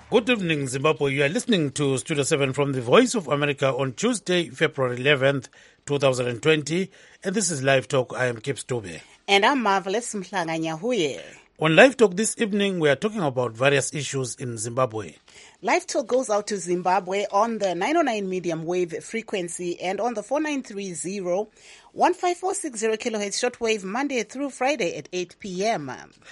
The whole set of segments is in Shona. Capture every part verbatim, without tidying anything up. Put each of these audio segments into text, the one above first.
Good evening, Zimbabwe. You are listening to Studio seven from the Voice of America on Tuesday, February eleventh, twenty twenty. And this is Live Talk. I am Kip Stube. And I'm Marvelous Mhlanga Nyahuye. On Live Talk this evening, we are talking about various issues in Zimbabwe. Live Talk goes out to Zimbabwe on the nine oh nine medium wave frequency and on the four nine three zero, one five four six zero kilohertz shortwave Monday through Friday at eight p.m.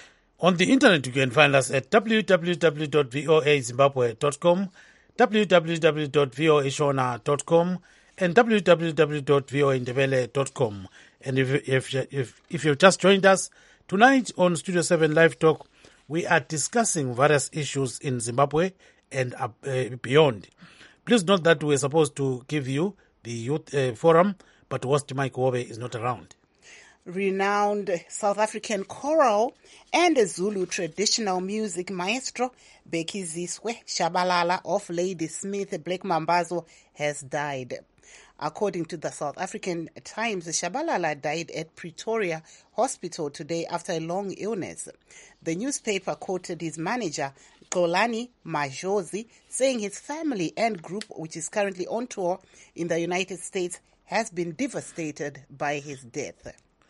On the internet, you can find us at w w w dot voa zimbabwe dot com, w w w dot voa shona dot com, and w w w dot voa ndebele dot com. And if, if, if, if you've just joined us, tonight on Studio seven Live Talk, we are discussing various issues in Zimbabwe and uh, beyond. Please note that we're supposed to give you the youth uh, forum, but host Mike Wobe is not around. Renowned South African choral and Zulu traditional music maestro Bheki Ziswe Shabalala of Ladysmith Black Mambazo has died. According to the South African Times, Shabalala died at Pretoria Hospital today after a long illness. The newspaper quoted his manager, Xolani Majozi, saying his family and group, which is currently on tour in the United States, has been devastated by his death.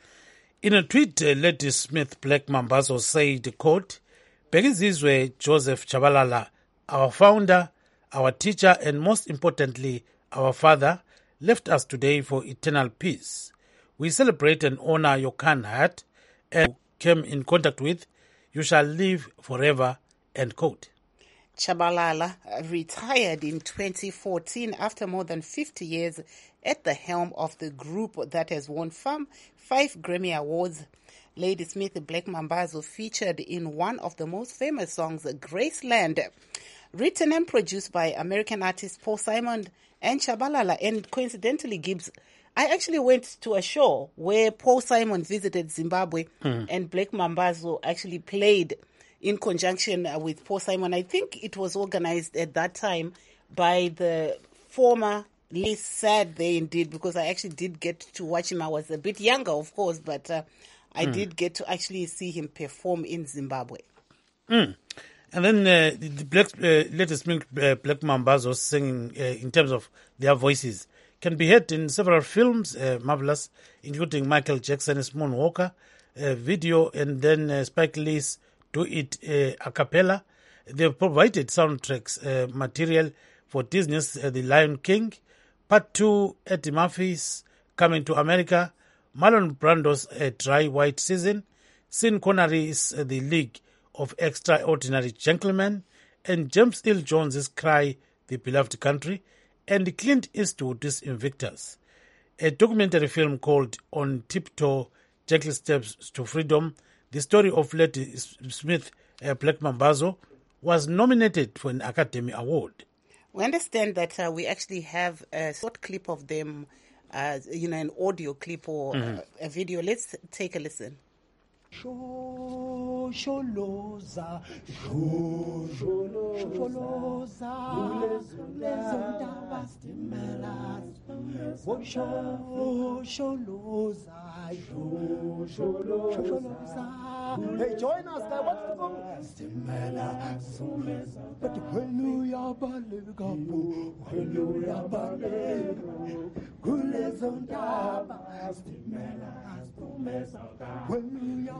In a tweet, uh, Ladysmith Black Mambazo said, quote, Bheki Ziswe Joseph Shabalala, our founder, our teacher, and most importantly, our father, left us today for eternal peace. We celebrate and honor your kind heart and came in contact with. You shall live forever, end quote. Shabalala retired in twenty fourteen after more than fifty years at the helm of the group that has won five Grammy Awards. Ladysmith Black Mambazo featured in one of the most famous songs, Graceland, written and produced by American artist Paul Simon and Shabalala, and coincidentally Gibbs. I actually went to a show where Paul Simon visited Zimbabwe mm. and Black Mambazo actually played in conjunction with Paul Simon. I think it was organized at that time by the former Lee Sad there indeed, because I actually did get to watch him. I was a bit younger, of course, but uh, I mm. did get to actually see him perform in Zimbabwe. Mm. And then uh, the black, uh, latest uh, Black Mambazo singing uh, in terms of their voices can be heard in several films, uh, marvelous, including Michael Jackson's Moonwalker uh, video, and then uh, Spike Lee's Do It uh, a cappella. They've provided soundtracks uh, material for Disney's uh, The Lion King, Part two, Eddie Murphy's Coming to America, Marlon Brando's uh, Dry White Season, Sean Connery's uh, The League of Extraordinary Gentlemen, and James Earl Jones's Cry, The Beloved Country, and Clint Eastwood's Invictus. A documentary film called On Tiptoe, Gentle Steps to Freedom, the story of Ladysmith uh, Black Mambazo, was nominated for an Academy Award. We understand that uh, we actually have a short clip of them, uh, you know, an audio clip or mm-hmm. a, a video. Let's take a listen. Sholoza, sholoza, lezondaba stimela, sholoza, sholoza. Hey, join us, guys. What's the song? Stimela, but hallelujah, balegabu, hallelujah, balegabu, lezondaba stimela, hallelujah.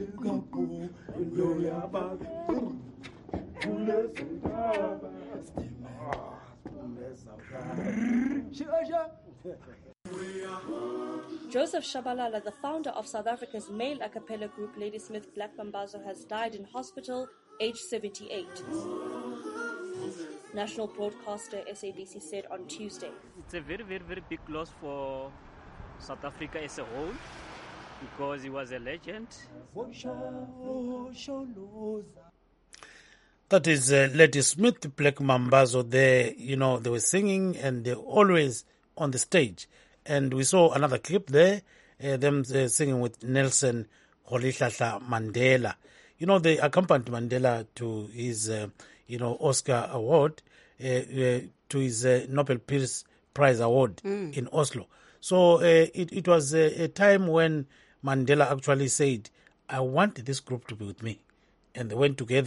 Joseph Shabalala, the founder of South Africa's male a cappella group Ladysmith Black Mambazo, has died in hospital, aged seventy-eight. National broadcaster S A B C said on Tuesday. It's a very, very, very big loss for South Africa as a whole, because he was a legend. That is uh, Ladysmith Black Mambazo there. You know, they were singing and they're always on the stage. And we saw another clip there, uh, them uh, singing with Nelson Rolihlahla Mandela. You know, they accompanied Mandela to his, uh, you know, Oscar award, uh, uh, to his uh, Nobel Peace Prize award mm. in Oslo. So uh, it, it was a, a time when Mandela actually said, I want this group to be with me. And they went together.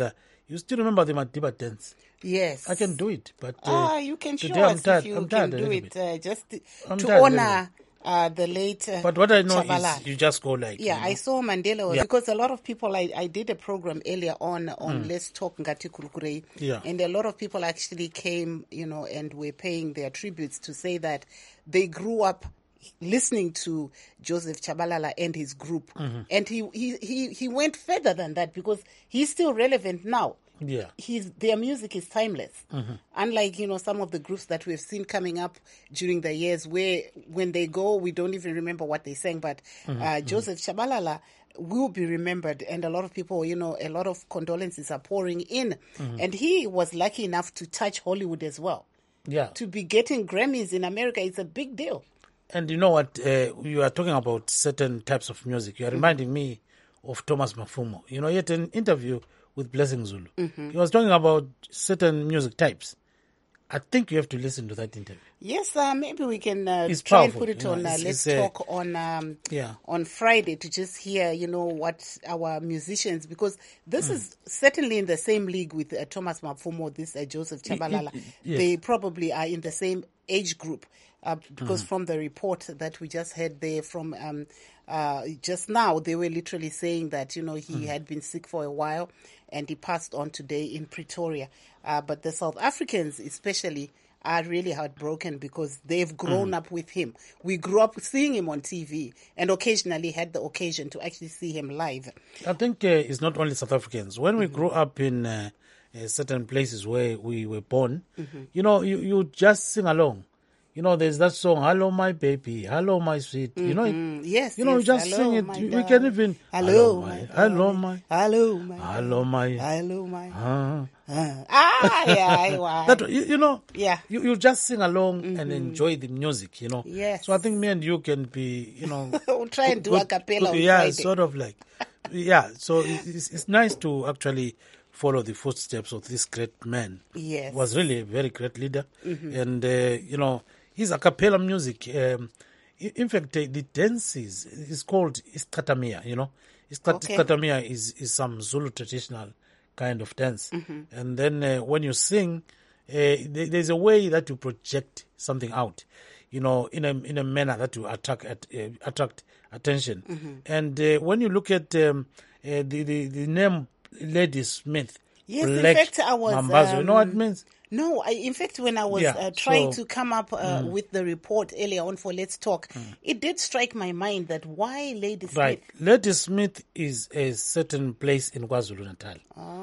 You still remember the Madiba dance? Yes. I can do it, but uh, Ah, you can show today I'm us tired. if you I'm can tired a do little it bit. uh, just to, I'm to tired a little honor uh, the late. Uh, But what I know Chabalala. is you just go like. Yeah, you know. I saw Mandela was, Yeah. because a lot of people. I, I did a program earlier on on Let's Talk Ngati Kurukure, Yeah. and a lot of people actually came, you know, and were paying their tributes to say that they grew up listening to Joseph Chabalala and his group, and he, he he he went further than that because he's still relevant now. Yeah. His their music is timeless. Unlike, you know, some of the groups that we've seen coming up during the years where when they go we don't even remember what they sang, but uh, Joseph Chabalala will be remembered, and a lot of people, you know, a lot of condolences are pouring in. And he was lucky enough to touch Hollywood as well. Yeah. To be getting Grammys in America is a big deal. And you know what? Uh, you are talking about certain types of music. You are reminding me of Thomas Mafumo. You know, he had an interview with Blessing Zulu. He was talking about certain music types. I think you have to listen to that interview. Yes, uh, maybe we can uh, It's try and powerful, put it you know, on. Uh, it's- let's it's, uh, talk on um, Yeah. on Friday to just hear, you know, what our musicians, because this is certainly in the same league with uh, Thomas Mafumo, this uh, Joseph Chabalala. it- yes. They probably are in the same age group, uh, because from the report that we just heard there from um, uh, just now, they were literally saying that, you know, he had been sick for a while and he passed on today in Pretoria. Uh, but the South Africans especially are really heartbroken because they've grown up with him. We grew up seeing him on T V and occasionally had the occasion to actually see him live. I think uh, it's not only South Africans. When we grew up in uh, uh, certain places where we were born, you know, you, you just sing along. You know, there's that song, "Hello, my baby, hello, my sweet." You know, it, Mm, yes, you know, yes. you just Hello, sing it. my You, you darling. can even Hello, my, my hello, darling. my, Hello, my hello, my, Hello, my ah. Ah, ah, yeah, wow. That you, you know, Yeah. you, you just sing along and enjoy the music. You know, Yes. So I think me and you can be, you know, We'll try and do a cappella on yeah, Friday. sort of like, yeah. So it's, it's nice to actually follow the footsteps of this great man. Yes. He was really a very great leader, and uh, you know, his a cappella music. Um, in in fact, uh, the dances is called iskatamia. You know, Okay. iskatamia is is some Zulu traditional kind of dance, and then uh, when you sing, uh, there, there's a way that you project something out, you know, in a in a manner that you attract at, uh, attract attention. And uh, when you look at um, uh, the, the the name Lady Smith, Yes, in Black fact, I was, Mambazo, you know what it um, means? No, I, in fact, when I was Yeah, uh, trying so- to come up uh, with the report earlier on for Let's Talk, it did strike my mind that why Lady Smith? Right. Lady Smith is a certain place in KwaZulu Natal.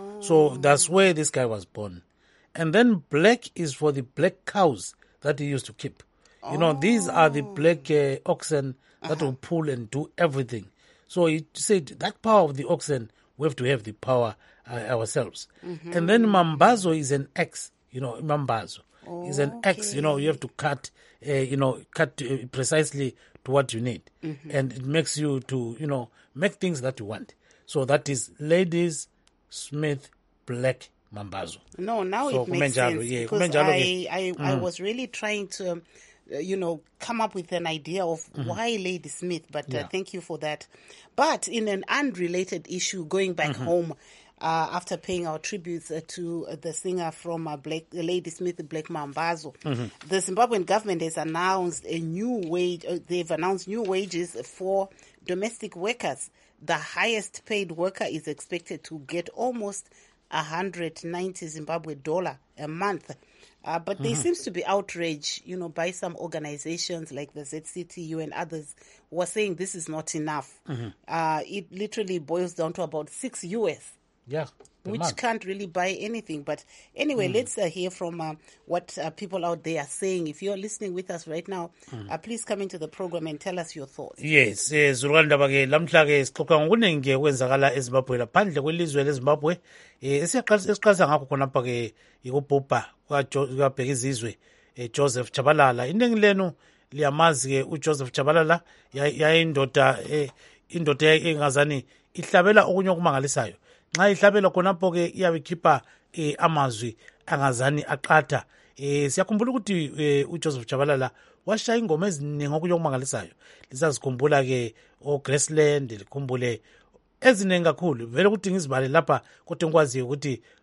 So that's where this guy was born. And then black is for the black cows that he used to keep. You know, these are the black uh, oxen that will pull and do everything. So he said that power of the oxen, we have to have the power uh, ourselves. And then Mambazo is an X, you know, Mambazo is an X, you know, you have to cut, uh, you know, cut uh, precisely to what you need. And it makes you to, you know, make things that you want. So that is Ladies Smith Black Mambazo. No, now So, it makes kumenjalo, sense yeah, because kumenjalo I, ke- I, I was really trying to, um, uh, you know, come up with an idea of why Lady Smith, but uh, Yeah. thank you for that. But in an unrelated issue, going back home, uh, after paying our tributes uh, to uh, the singer from uh, Black, uh, Lady Smith, Black Mambazo, the Zimbabwean government has announced a new wage. Uh, they've announced new wages for domestic workers. The highest paid worker is expected to get almost one hundred ninety Zimbabwe dollar a month. Uh, but there seems to be outrage, you know, by some organizations like the Z C T U and others who are saying this is not enough. Uh, it literally boils down to about six U S, Yeah. per which month. can't really buy anything. But anyway, let's uh, hear from uh, what uh, people out there are saying. If you're listening with us right now, uh, please come into the program and tell us your thoughts. Yes, eh zulukani ndaba ke lamhla ke sixoxa ngokuningi ke kwenzakala eZimbabwe laphandle kwelizwe leZimbabwe. Eh esiyaqalisa esiqalisa ngakho khona lapha ke ikubhubha kwabheka izizwe eh Joseph Chabalala. Iningi lenu liyamazi ke uJoseph Chabalala yayindoda eh indoda engazani ihlabela okunye okumangalisayo. Nxa ihlabela khonapho ke iyabe ikhipha eh amazwi angazani aqatha. Eh siyakhumbula ukuthi eh, uJoseph Chabalala washaya ingoma eziningi okunye okumangalisayo. Lisazikhumbula ke o Graceland, likhumbule eziningi kakhulu. Vele ukuthi ngizibale lapha kodwa ngikwazi ukuthi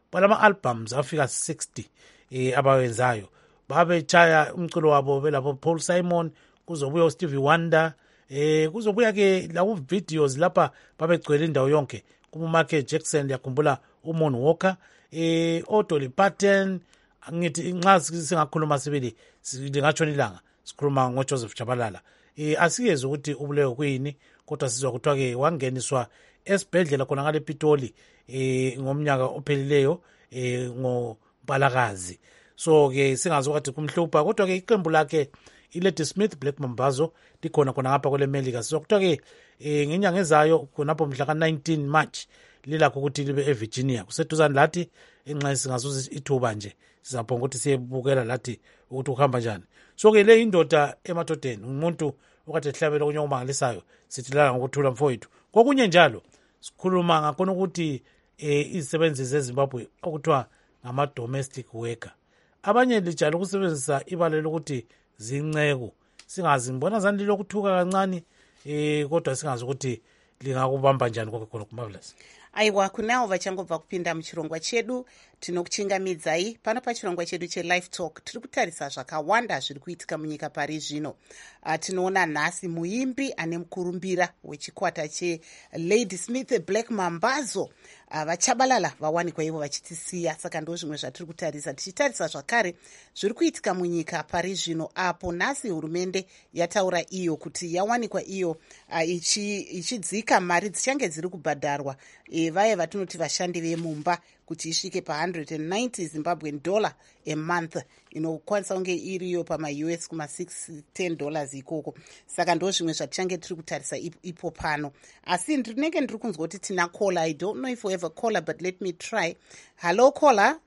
balama-albums afika sixty eh, abawenzayo. Babechaya umculo wabo belabo Paul Simon, kuzobuya uStevie Wonder, eh kuzobuya ke lawo videos lapha babegcwele indawo yonke. KuMichael Jackson yakhumbula uMon Walker, eh oDolly Parton, ngithi nxa singakhuluma sibili singatshona ilanga sikhuluma ngoJoseph Chabalala. Eh asiyeze ukuthi ubulewe kuyini, kodwa sizwa kuthiwa ke wangeniswa esibhedlela khona ngale Pitoli eh ngomnyaka ophelileyo eh ngoMpalakazi. So ke singazi ukuthi kumhlupha, kodwa ke iqembu lakhe iLady Smith Black Mambazo likhona khona ngapha kwele Melika. So kuthiwa ke eh ngenyanga ezayo khonapho mhla ka nineteen March lilakho ukuthi libe eVirginia. Kuseduzane lathi enxa singazuza ithuba nje sizaphonga ukuthi siyebukela lathi ukuthi ukuhamba njani. So ke le indoda emadodeni umuntu okade ehlabela kunye okumangalisayo sithi la ngokuthula mfowethu. Kokunye njalo sikhuluma ngakho ukuthi eh izisebenzi zeZimbabwe okuthiwa ngama domestic worker, abanye lijalo ukusebenzisa ibalo lokuthi zinceko. Singazi ngibona zani lokuthuka kancane eh kodwa singazi ukuthi lingakubamba njani kwakho khona kuMarvelous. Aiwa, kunao vachangobva kupinda muchirongwa chedu tinokuchingamidzai pano pachirongwa chedu chelife talk. Tiri kutarisa zvakawanda zviri kuitika munyika pari zvino. Uh, tinoona nhasi muimbi ane mukurumbira wechikwata cheLady Smith Black Mambazo uh, vachabalala vawanikwa ivo vachitisiya. Saka ndo zvimwe zvatiri kutarisa, tichitarisa zvakare zviri kuitika munyika pari zvino, apo nhasi hurumende yataura iyo kuti yawanikwa iyo uh, ichidzika ichi mari dzichange dziri kubhadharwa e, vaye vatinoti vashandi vemumba kuti isvike pa one hundred ninety Zimbabwean dollar a month, inokwanisa kunge iriyo pama-U S kuma six ten dollars ikoko. Saka ndo zvimwe zvatichange tiri kutarisa ipo pano, asi ndinenge ndiri kunzwa kuti tina caller. I don't know if we have a caller, but let me try. Hello caller.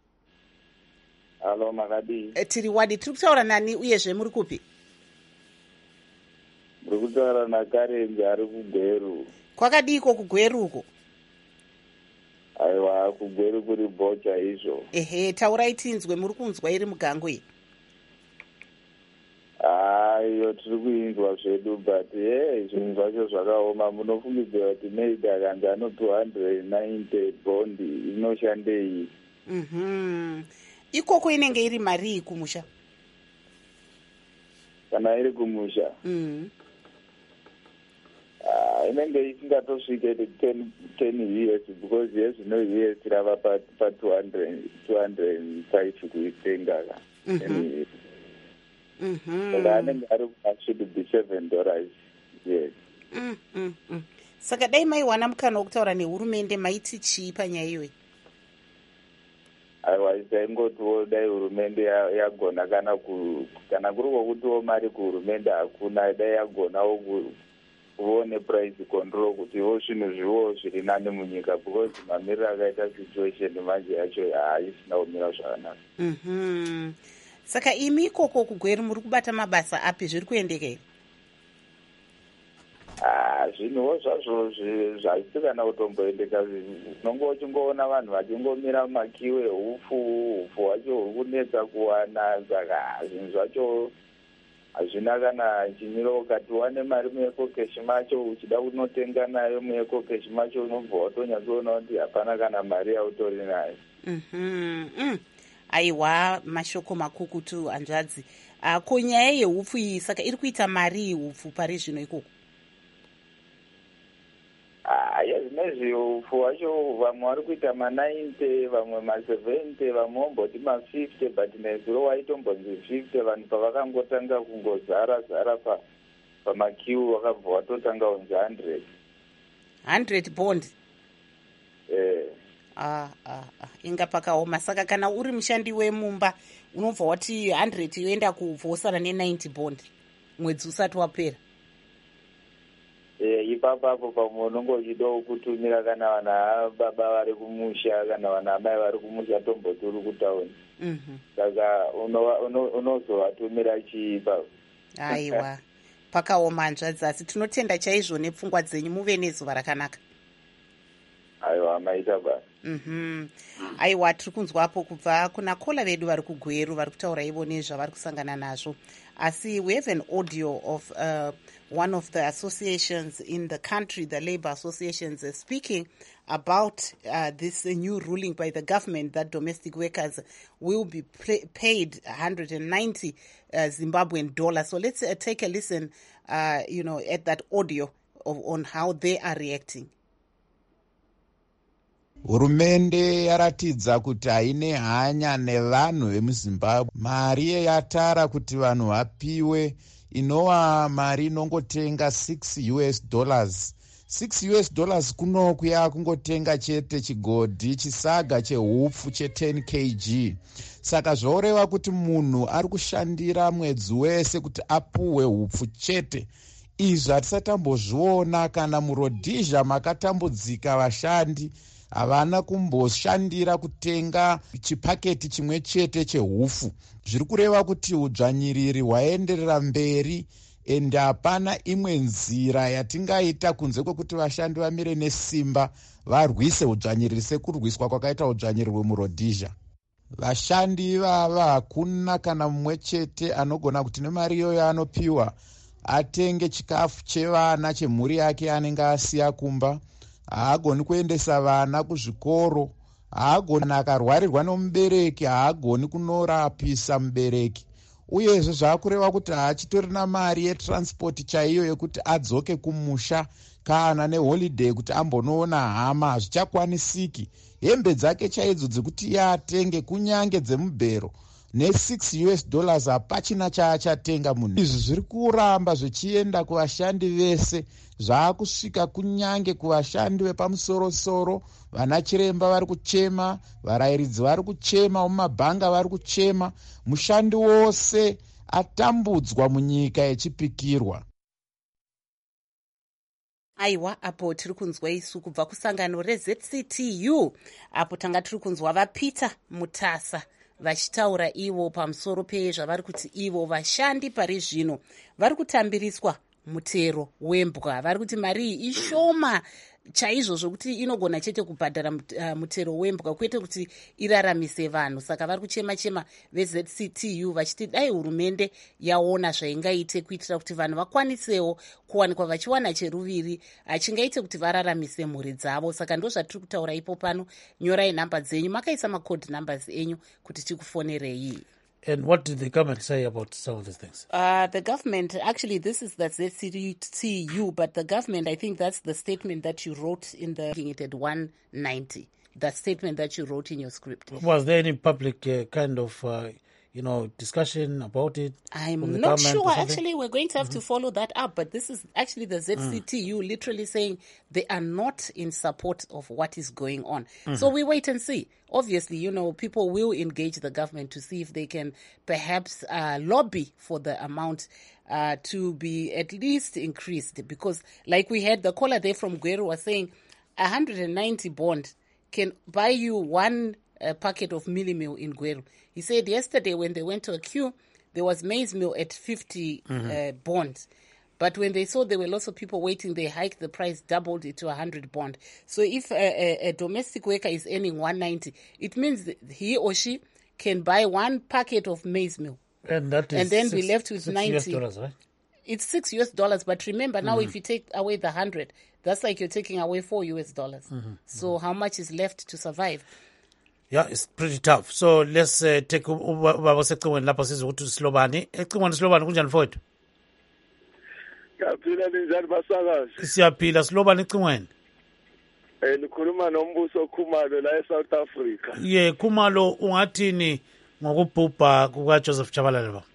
Hello Makadi. E, tiri wadi, tiri kutaura nani uyezve muri kupi? Muri kutaura naKarenzi ari kuGweru. Kwakadiko kuGweru uko? Aiwa, kuGweru kuri bocha izvo. Ehe, taurai tinzwe, muri kunzwa iri mugango iyi? Aiyo, tiri kuinzwa zvedu, but hey, zvinhu zvacho zvakaoma. Munofungidzira kuti maybe akanzi ano two hundred ninety bondi inoshandei? Mhm. Ikoko inenge iri mari kumusha? Kana iri kumusha? Mhm. Ah, inenge isingatosvike ten years, because yes, no years rava pa pa two hundred two hundred five kuitenga ka. Mhm. Mhm. So anenge ari should be seven dollars. Yes. Mhm. Mhm. Saka dai maiwana mukana wokutaura nehurumende maiti chii panyaya iyoyi? Aiwa, isaingotiwo dai hurumende yagona kana ku kana kuri kwokutiwo mari kuhurumende hakuna, dai yagonawo kuone price control kutiwo zvinhu zviwo zviri nani munyika, because mamiriro akaita situation manje yacho haisina kumira zvakanaka. Mhm. Saka imi ikoko kuGweru muri kubata mabasa api, zviri kuendeka here? Ah, zvinhuwo zvazvo zvazisi kana kutomboendeka. Unonge uchingoona vanhu vachingomira mumakiwe, hufu hufu hwacho huri kunetsa kuwana. Saka zvinhu zvacho hazvina kana chimiro. Ukati wane mari muekokeshi macho uchida kunotenga nayo muekokeshi macho, unobva watonyatsoona kuti hapana kana mari yautori nayo. Mhm. Aiwa, mashoko makukutu hanzvadzi. Uh, ko nyaya yehupfu iyi saka iri kuita mari hupfu pari zvino ikoko? Ah, yes, nezvi hupfu hwacho vamwe vari kuita ma-ninety, vamwe ma-seventy, vamwe vomboti ma-fifty, but nezuro waitombonzi fifty, vanhu pavakangotanga kungozara zara pa pamakiu vakabva watotanga unzi one hundred. one hundred bond? Eh. Ah, ah, ah. Inga pakaoma. Saka kana uri mushandi wemumba unobva wati one hundred yoenda kuvhosana ne-ninety bond mwedzi usati wapera. Eh, ipapapo pamwe unonge uchidawo kutumira kana vana baba vari kumusha kana vana mai vari kumusha tomboti uri kutauni. Mhm. Saka unozovatumira chii ipapo? Aiwa, pakaoma hanzvadzi, asi tinotenda chaizvo nepfungwa dzenyu, muve nezuva rakanaka. aiwa maita basi. Mhm. Aiwa tiri kunzwapo kubva kuna kola vedu vari kuGweru vari kutaura ivo nezvavari kusangana nazvo. Asi we have an audio of uh, one of the associations in the country, the labor associations, uh, speaking about uh, this uh, new ruling by the government that domestic workers will be pay- paid one hundred ninety uh, Zimbabwean dollars. So let's uh, take a listen, uh, you know, at that audio of, on how they are reacting. Hurumende yaratidza kuti haine hanya nevanhu vemuZimbabwe. Mari yatara kuti vanhu vapiwe inova mari inongotenga six U S dollars. six U S dollars kunoku yakungotenga chete chigodhi chisaga chehupfu che ten kilograms. Saka zvoreva kuti munhu ari kushandira mwedzi wese kuti apuwe hupfu chete. Izvi hatisatambozviona kana muRhodesia makatambudzika vashandi havana kumboshandira kutenga chipaketi chimwe chete chehufu. Zviri kureva kuti udzvanyiriri hwaenderera mberi ende hapana imwe nzira yatingaita kunze kwekuti vashandi vamire nesimba varwise udzvanyiriri sekurwiswa kwakaita udzvanyiriri hwemuRhodesia. Vashandi vava hakuna kana mumwe chete anogona kuti nemari iyoyo anopiwa atenge chikafu chevana chemhuri yake anenge asiya kumba. Haagoni kuendesa vana kuzvikoro, haagoni akarwarirwa nomubereki, haagoni kunorapisa mubereki. Uyezve zvakureva kuti haachitorina mari yetransport chaiyo yekuti adzoke kumusha kana neholiday kuti ambonoona hama, hazvichakwanisiki. Hembe dzake chaidzo dzekuti iye atenge kunyange dzemubhero ne six U S dollars hapachina chaachatenga munhu. Izvi zviri kuramba zvichienda kuvashandi vese, zvaakusvika kunyange kuvashandi vepamusoro-soro. Vana chiremba vari kuchema, varayiridzi vari kuchema, mumabhanga vari kuchema. Mushandi wose atambudzwa munyika yechipikirwa. Aiwa apo tiri kunzwa isu kubva kusangano reZ C T U apo tanga tiri kunzwa vaPeter Mutasa vachitaura ivo pamusoro pezvavari kuti ivo vashandi pari zvino vari kutambiriswa mutero wembwa. Vari kuti mari iyi ishoma chaizvo zvokuti inogona chete kubhadhara mutero wembwa kwete kuti iraramise vanhu. Saka vari kuchema-chema veZ C T U vachiti dai hurumende yaona zvaingaite kuitira kuti vanhu vakwanisewo kuwanikwa vachiwana cheruviri achingaite kuti vararamise mhuri dzavo. Saka ndo zvatiri kutaura ipo pano. Nyorai nhamba dzenyu, makaisa macode numbers enyu kuti tikufonerei. And what did the government say about some of these things? Uh, the government, actually, this is the Z C T U, but the government, I think that's the statement that you wrote in the, it at one ninety, the statement that you wrote in your script. Was there any public uh, kind of, uh, you know, discussion about it? I'm not sure. Actually, we're going to have mm-hmm. to follow that up, but this is actually the Z C T U mm. literally saying they are not in support of what is going on. Mm-hmm. So we wait and see. Obviously, you know, people will engage the government to see if they can perhaps uh, lobby for the amount uh, to be at least increased. Because like we had the caller there from Gweru was saying one hundred ninety bond can buy you one uh, packet of Millie Meal in Gweru. He said yesterday when they went to a queue, there was maize meal at fifty mm-hmm. uh, bonds. But when they saw there were lots of people waiting, they hiked the price, doubled it to one hundred bond. So if a, a, a domestic worker is earning one ninety, it means that he or she can buy one packet of maize meal. And that is and then six, be left with six ninety. U S dollars, right? It's six U S dollars. But remember, now mm-hmm. if you take away the one hundred, that's like you're taking away four U S dollars. Mm-hmm. So mm-hmm. how much is left to survive? Yeah, it's pretty tough. So let's uh, take ubaba secingweni lapho sizokuthi Silobani. Ecingweni Silobani kunjani mfowethu? Siyaphila ninjani basakazi? Siyaphila Silobani ecingweni. Eh nikhuluma noMbuso Khumalo la eSouth Africa. Yeah, Khumalo ungathini ngokubhubha kuka Joseph Chabalala ba?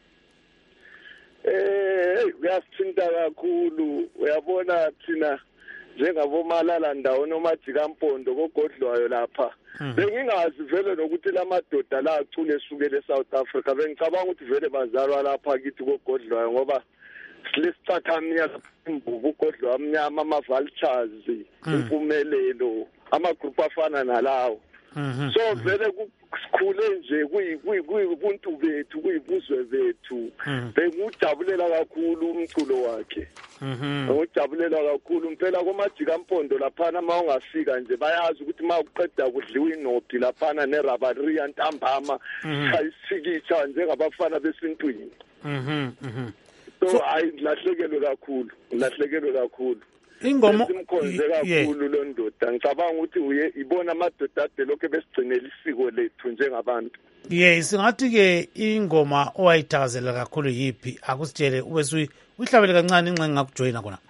Eh kuyasithinta kakhulu. Uyabona thina njengabomalala ndawo nomajika mpondo kogodlwayo lapha. Bengingazi vele nokuthi lamadoda la acule esukele eSouth Africa. Bengicabanga ukuthi vele bazalwa lapha kithi kogodlwayo ngoba silesicathamya imbubu ugodlwayo amnyama ama vultures impumelelo ama group afana nalawo. So vele kukhule nje nje kuyibuntu bethu kuyibuzwe bethu bengujabulela kakhulu umculo wakhe ngojabulela kakhulu impela komajika mpondo laphana ma ungafika nje bayazi ukuthi ma uqeda kudliwa inobhi laphana nerabariya ntambama chayisikitsha njengabafana besintwini so ayilahlekelwe kakhulu lahlekelwe kakhulu ingoma simkhonze kakhulu lo ndoda ngicabanga ukuthi uye ibona amadoda ade lokho besigcinela isiko lethu njengabantu yeah singathi ke ingoma owayithakazela kakhulu yipi akusitshele ube uyihlabele kancane inxenye ngakujoyina khona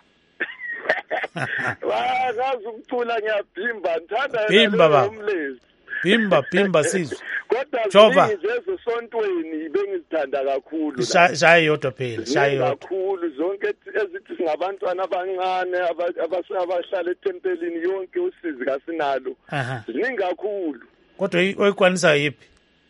wa ngazi ukucula ngiyabhimba ngithanda bhimba ba bhimba bhimba sizwe kodwa ngizezo sontweni bengizithanda kakhulu shaya yodwa phela shaya yodwa kakhulu zonke ezithi singabantwana abancane abahlala etempelini yonke usizi kasinalo ziningi kakhulu kodwa oyikwanisa yipi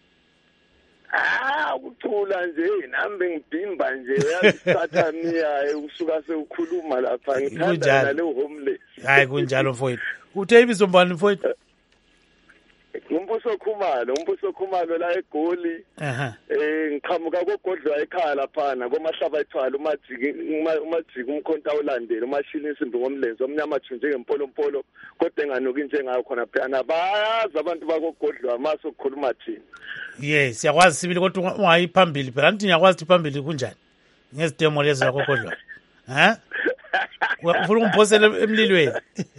ah ukucula nje nami bengibhimba nje uyasithatha miya usuka sewukhuluma lapha ngithanda nale homeless hayi kunjalo mfowethu uthe ibizo mbani mfowethu Umbuso Khumalo umbuso Khumalo la eGoli eh ngiqhamuka kogodlwa ekhaya laphana komahlaba ethwala umajiki umajiki umkhonta ulandela umashini isimbi ngomlenze omnyama thunje ngempolompolo kodwa enganuki njengayo khona phana bayazi abantu bakogodlwa maso ukukhuluma thina yes siyakwazi sibili kodwa ungayiphambili phela anti ngiyakwazi iphambili kunjani ngezidemo lezi zakogodlwa ha ufuna umphosela emlilweni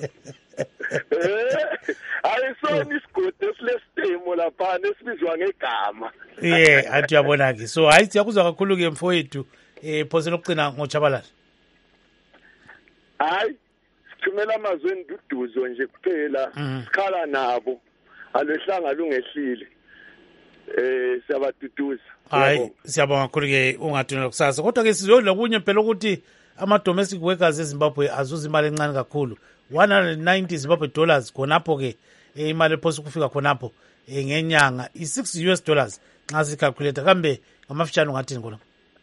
ayisona isigodi esilesitemo lapha esibizwa ngegama yeah athi uyabona ke so hayi siyakuzwa kakhulu ke mfowethu eh phosela ukucina ngochabalala hayi sithumela amazwi enduduzo nje kuphela sikhala nabo alehlanga lungehlile eh siyabaduduza hayi siyabonga kakhulu ke ungathunela kusasa kodwa ke sizodla kunye phela ukuthi ama domestic workers eZimbabwe azuza imali encane kakhulu one hundred ninety Zimbabwe dollars khonapho ke imali ephosa ukufika khonapho ngenyanga i-six U S dollars nxa sicalculate kambe ngamafitshane ungathini khona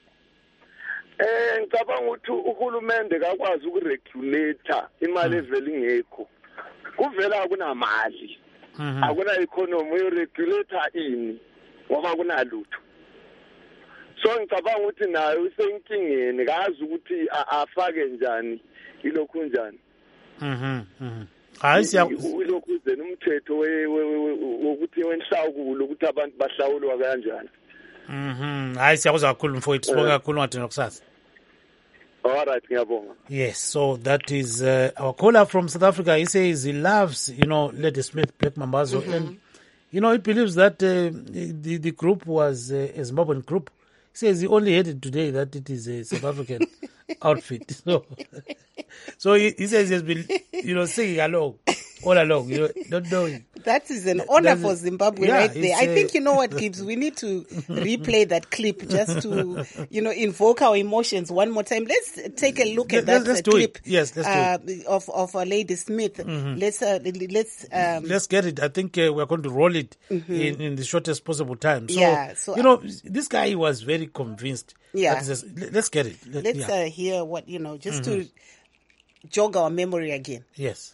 eh ngicabanga ukuthi uhulumende kakwazi ukuregulator imali evela ingekho kuvela kunamali akuna economy uregulator ini ngoba kunalutho so ngicabanga ukuthi nayo usenkingeni kazi ukuthi afake njani ilokhu njani mhm mhm hayi siyakuze umthetho wokuthi wenhlawulo ukuthi abantu bahlawulwa kanjani mhm hayi siyakuzwa kakhulu mfowethu sibonga kakhulu ngathi nokusasa all right ngiyabonga yes so that is uh, our caller from South Africa. He says he loves you know Lady Smith Black Mambazo mm-hmm. and you know he believes that uh, the the group was uh, a Zimbabwean group. He says he only heard it today that it is a South African outfit. So, so he, he says he has been, you know, singing along, all along, you know, not knowing. That is an honor for Zimbabwe yeah, right there. I uh, think, you know what, Gibbs, we need to replay that clip just to, you know, invoke our emotions one more time. Let's take a look at let's, that let's uh, clip. It. Yes, let's uh, do it. Of, of uh, Lady Smith. Mm-hmm. Let's, uh, let's, um, let's get it. I think uh, we're going to roll it mm-hmm. in, in the shortest possible time. So, yeah, so you know, this guy was very convinced. Yeah. Just, let's get it. Let, let's yeah. uh, hear what, you know, just mm-hmm. to jog our memory again. Yes.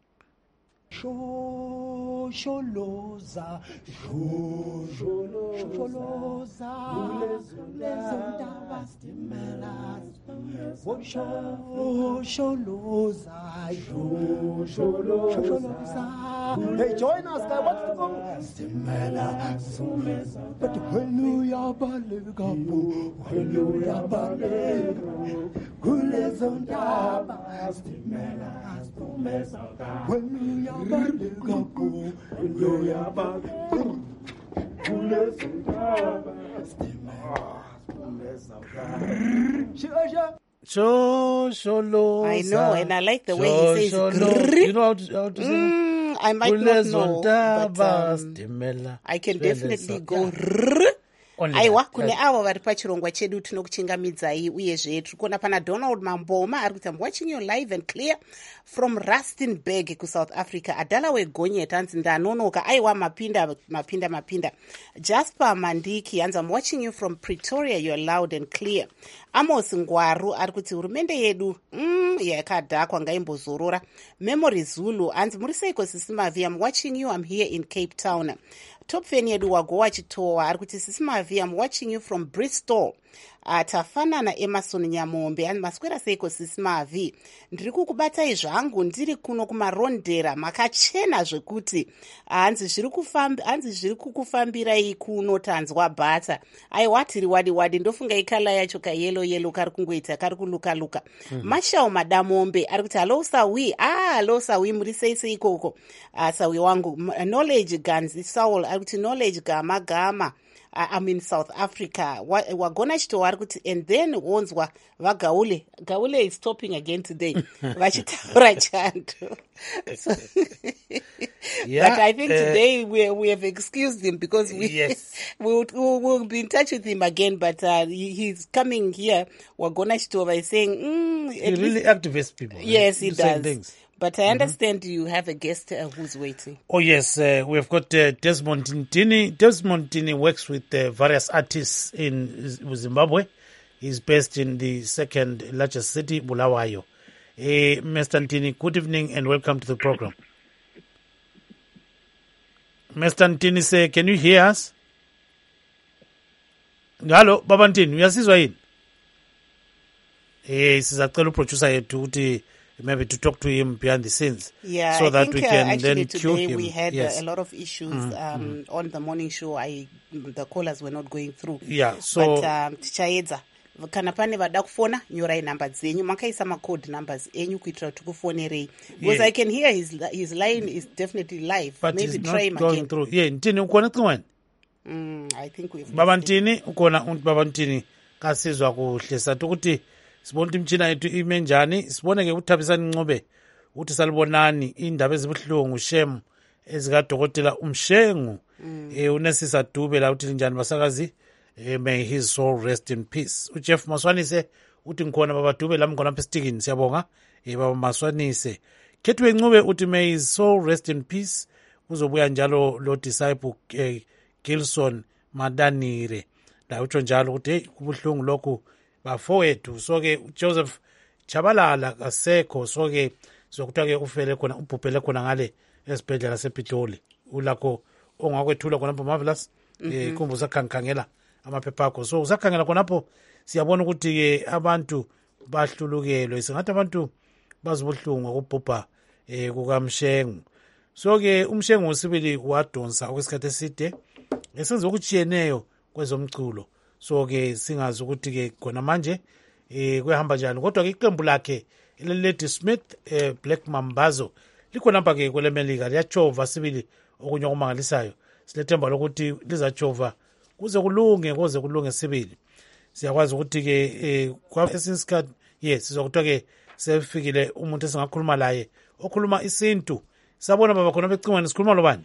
Sholoza, sholoza, lezondaba stimela, sholoza, sholoza. Hey, join us, guys. What's the song? Stimela, sumeza. But hallelujah, balegabu, hallelujah, balegabu, kulezondaba stimela, sumeza, hallelujah. Sho, sholo, I know, and I like the way he says. You know how to, how to sing? Mm, I might not know, but um, I can definitely go. Aiwa kune avo vari pachirongwa chedu tinokuchingamidzai uyezve tiri kuona pana Donald Mamboma ari kuti I'm watching you live and clear from Rustenburg kuSouth Africa. Adala wegonyeta anzi ndanonoka aiwa mapinda mapinda mapinda. Jasper Mandiki anzi I'm watching you from Pretoria, you're loud and clear. Amos Ngwaru ari kuti hurumende yedu mm, yakadhakwa ngaimbozorora. Memory Zulu anzi muri seiko sisimavi I'm watching you I'm here in Cape Town. top fan yedu wagowa chitowa ari kuti sisi Mavi, I'm watching you from Bristol. Uh, tafanana Emerson Nyamombe and maswera seiko sisi Mavi, ndiri kukubatai zvangu ndiri kuno kumarondera makachena zvekuti hanzi zviri kufamba hanzi zviri kukufambirai kuno tanzwa bhata aiwa tiri wadi wadi ndofunga ikala yacho ka yellow yellow kari kungoita kari kuluka luka. mm -hmm. Mashao Madamombe ari kuti hello Sawi, ah hello Sawi, muri sei sei ikoko. uh, Sawi wangu knowledge Ganzi Saul ari kuti knowledge gama gama. I'm in South Africa. Wagona chitowa kuti and then wonzwa vagaule. Gaule is stopping again today. Vachitaura chanto. So, yeah, but I think uh, today we we have excused him because we yes. we'll, we'll, we'll be in touch with him again. But uh, he, he's coming here. Wagona chitowa is saying, mm, he really activates people. Yes, right? he does. Things. But I understand mm-hmm. you have a guest uh, who's waiting. Oh, yes. Uh, we've got uh, Desmond Ntini. Desmond Ntini works with uh, various artists in Zimbabwe. He's based in the second largest city, Bulawayo. Uh, Mister Ntini, good evening and welcome to the program. Mister Ntini, say, can you hear us? Hello, Baba Ntini, uyasizwa yini? Eh, sizacela uproducer yethu ukuthi maybe to talk to him behind the scenes, yeah, so I that think, we can uh, then today cue him. We had yes. uh, a lot of issues mm, um, mm. on the morning show. I the callers were not going through. Yeah, so but um, tichaedza kana pane vada kufona nyorai number dzenyu makaisa macode numbers enyu kuitira kuti kufonerei because yeah. I can hear his his line is definitely live, but maybe it's try not him going again. through. Yeah, Ntini ukona kungwani? Mm, I think we've Baba Ntini ukona Baba Ntini kasizwa kuhle sathi ukuthi sibona ukuthi imtshina yethu ime njani, sibone ke ukuthabisana incobe uthi salibonani indaba ezibuhlungu shem ezikadokotela uMshengu mm. eh uNesisa Dube la uthi njani basakazi. eh, may his soul rest in peace. uJeff Maswanise uthi ngikhona Baba Dube la mkhona pestikini siyabonga. eh Baba Maswanise Khethwe Ncube uthi may his soul rest in peace. Kuzobuya njalo lo disciple eh, Gilson Madanire la utsho njalo ukuthi hey kubuhlungu lokhu bafowethu. So ke Joseph Chabalala kasekho, so ke sokuthiwa ke ufele khona ubhubhele khona ngale esibhedlela sePitoli ulakho ongakwethula khona Marvelous. eh kumbuza khankhangela amaphepha akho, so usakhangela khonapho siyabona ukuthi ke abantu bahlulukelwe, singathi abantu bazibuhlungu ukubhubha eh kukaMshengu. So ke uMshengu usibili wadonsa okwesikhathi eside esenza ukuchiyeneyo kwezomculo. So ke singazi ukuthi ke khona manje eh kuyahamba njani, kodwa ke iqembu lakhe Lady Smith eh, Black Mambazo likhona lapha ke kwelemelika liyachova sibili okunye okumangalisayo. Silethemba lokuthi lizachova kuze kulunge kuze kulunge sibili. Siyakwazi ukuthi ke eh kwa esinsikhathi yes sizokuthiwa ke sefikile umuntu esingakhuluma laye okhuluma isintu. Sabona baba khona becingweni sikhuluma lobani?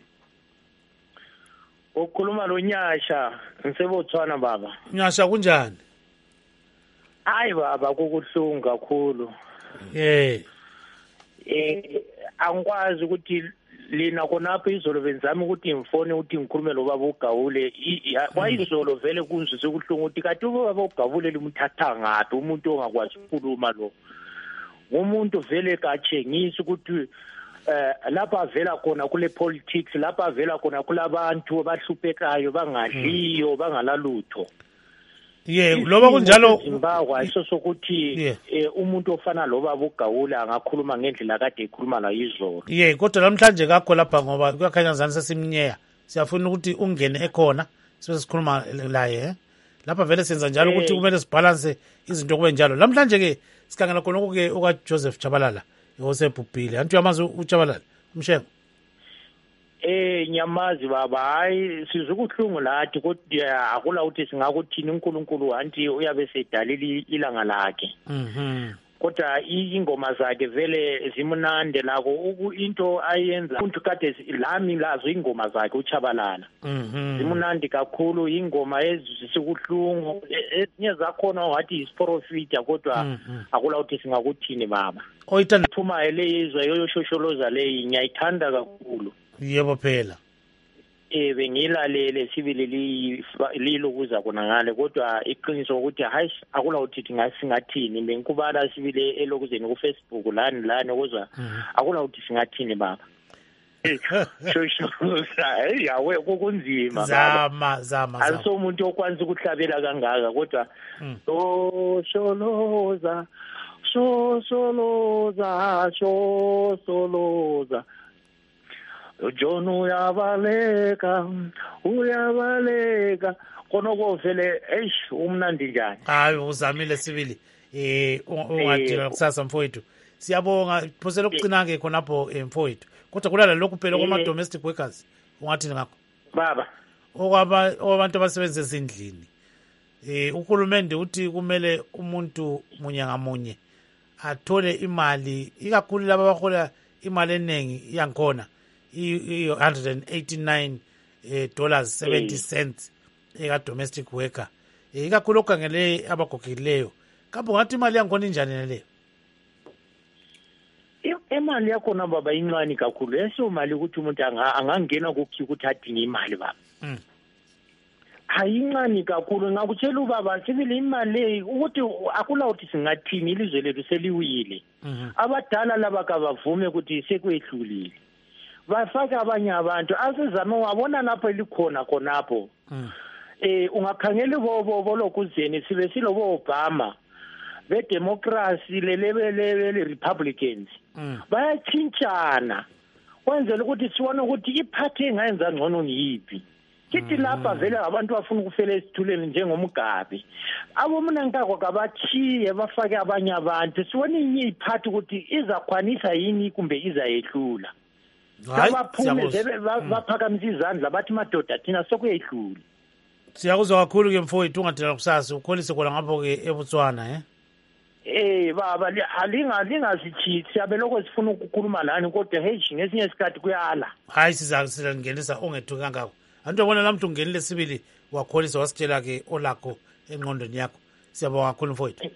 Ukhuluma lo Nyasha ngisebotswana baba. Nyasha kunjani? Hayi baba kukuhlungu kakhulu. Eh. Eh angikwazi ukuthi lina khonapho izolo benzama ukuthi ngifone ukuthi ngikhulume lo baba uGawule. Kwayizolo vele kunzise ukuhlungu ukuthi kathi ubaba uGawule limthatha ngathi umuntu ongakwazi ukukhuluma lo. Umuntu vele kachengisa ukuthi eh lapha vela khona kule politics, lapha vela khona kulabantu abahluphekayo bangadliyo bangalalutho. Yeah, loba kunjalo Zimbabwe iso sokuthi umuntu ofana lo baba uGawula angakhuluma ngendlela kade ekhuluma la izolo. Yeah, kodwa namhlanje kakho lapha ngoba kuyakhanya ngani sesimnyeya. Siyafuna ukuthi ungene ekhona sibe sikhuluma laye eh. Lapha vele senza njalo ukuthi kumele sibalance izinto kube njalo. Namhlanje ke sikhangela khona ukuke oka Joseph Chabalala osebhubhile. Antu yamazi uChabalala uMshengu. Eh nyamazi baba, hayi sizukuhlungu lathi kodwa akula ukuthi singakuthini uNkulunkulu anti uyabe sedalile ilanga lakhe. Mhm. Kodwa ingoma zakhe vele zimnande lako into ayenza umuntu kade lami lazo ingoma zakhe uChabalala. Mhm. Zimnandi kakhulu ingoma ezisikuhlungu ezinye zakhona wathi isiprofita kodwa akula ukuthi singakuthini baba. Oyithanda phuma eleyizwa yoyoshosholoza leyi ngiyayithanda kakhulu. Yebo phela. Eh bengilalele sibili lilokuza kona ngale kodwa iqiniso ukuthi hayi akula ukuthi ngasingathini bengikubala sibili elokuzeni ku Facebook lani lani kodwa akula ukuthi singathini baba. shosholoza hey yawe kunzima zama zama aso umuntu okwanza ukuhlabela kangaka kodwa shosholoza shosholoza shosholoza John uyabaleka uyabaleka khona kovele eish umnandi njani hayi uzamile sibili eh ungadila kusasa mfowethu siyabonga phosela ukucina ke khonapho mfowethu kodwa kulala lokhu phela kwama domestic workers ungathi ngakho baba okwaba abantu abasebenza ezindlini eh uhulumende uthi kumele umuntu munye ngamunye athole imali ikakhulu laba abahola imali eningi yankhona i one hundred eighty-nine dollars seventy cents eka domestic worker ikakhulu okangele abagogekileyo kambe ngathi imali yankhona injani naleyo imali yakho na baba incane kakhulu leso mali ukuthi umuntu angangena kukhiki ukuthi adinge imali baba hayincane kakhulu ngakutshela ubaba sibile imali ukuthi akula uthi singathini ilizwe lethu seliwile abadala laba kabavume ukuthi sekwehlulile bafake abanye abantu asizama wabona lapho elikhona khonapho eh ungakhangela bobo bolokuzeni sibe silobo Obama be democracy lelebele le Republicans bayachintshana kwenzela ukuthi sibone ukuthi iphathi engayenza ngcono ngiyiphi kithi lapha vele abantu bafuna ukufela esithuleni njengomgabi abomuna nkakho kabathiye bafake abanye abantu sibone inye iphathi ukuthi izakhwanisa yini kumbe izayehlula abaphume baphakamisa izandla bathi madoda thina sokuyehlula siyakuzwa kakhulu ke mfowethu ungadela kusasa ukholise khona ngapho ke eBotswana eh eh baba alinga lingasithi siyabe lokho sifuna ukukhuluma nani kodwa hey ngesinye isikhathi kuyala hayi siza silangenisa ongethuki kangako antu yabona lamuntu ungenile sibili wakholisa wasitshela ke olakho engqondweni yakho siyabonga kakhulu mfowethu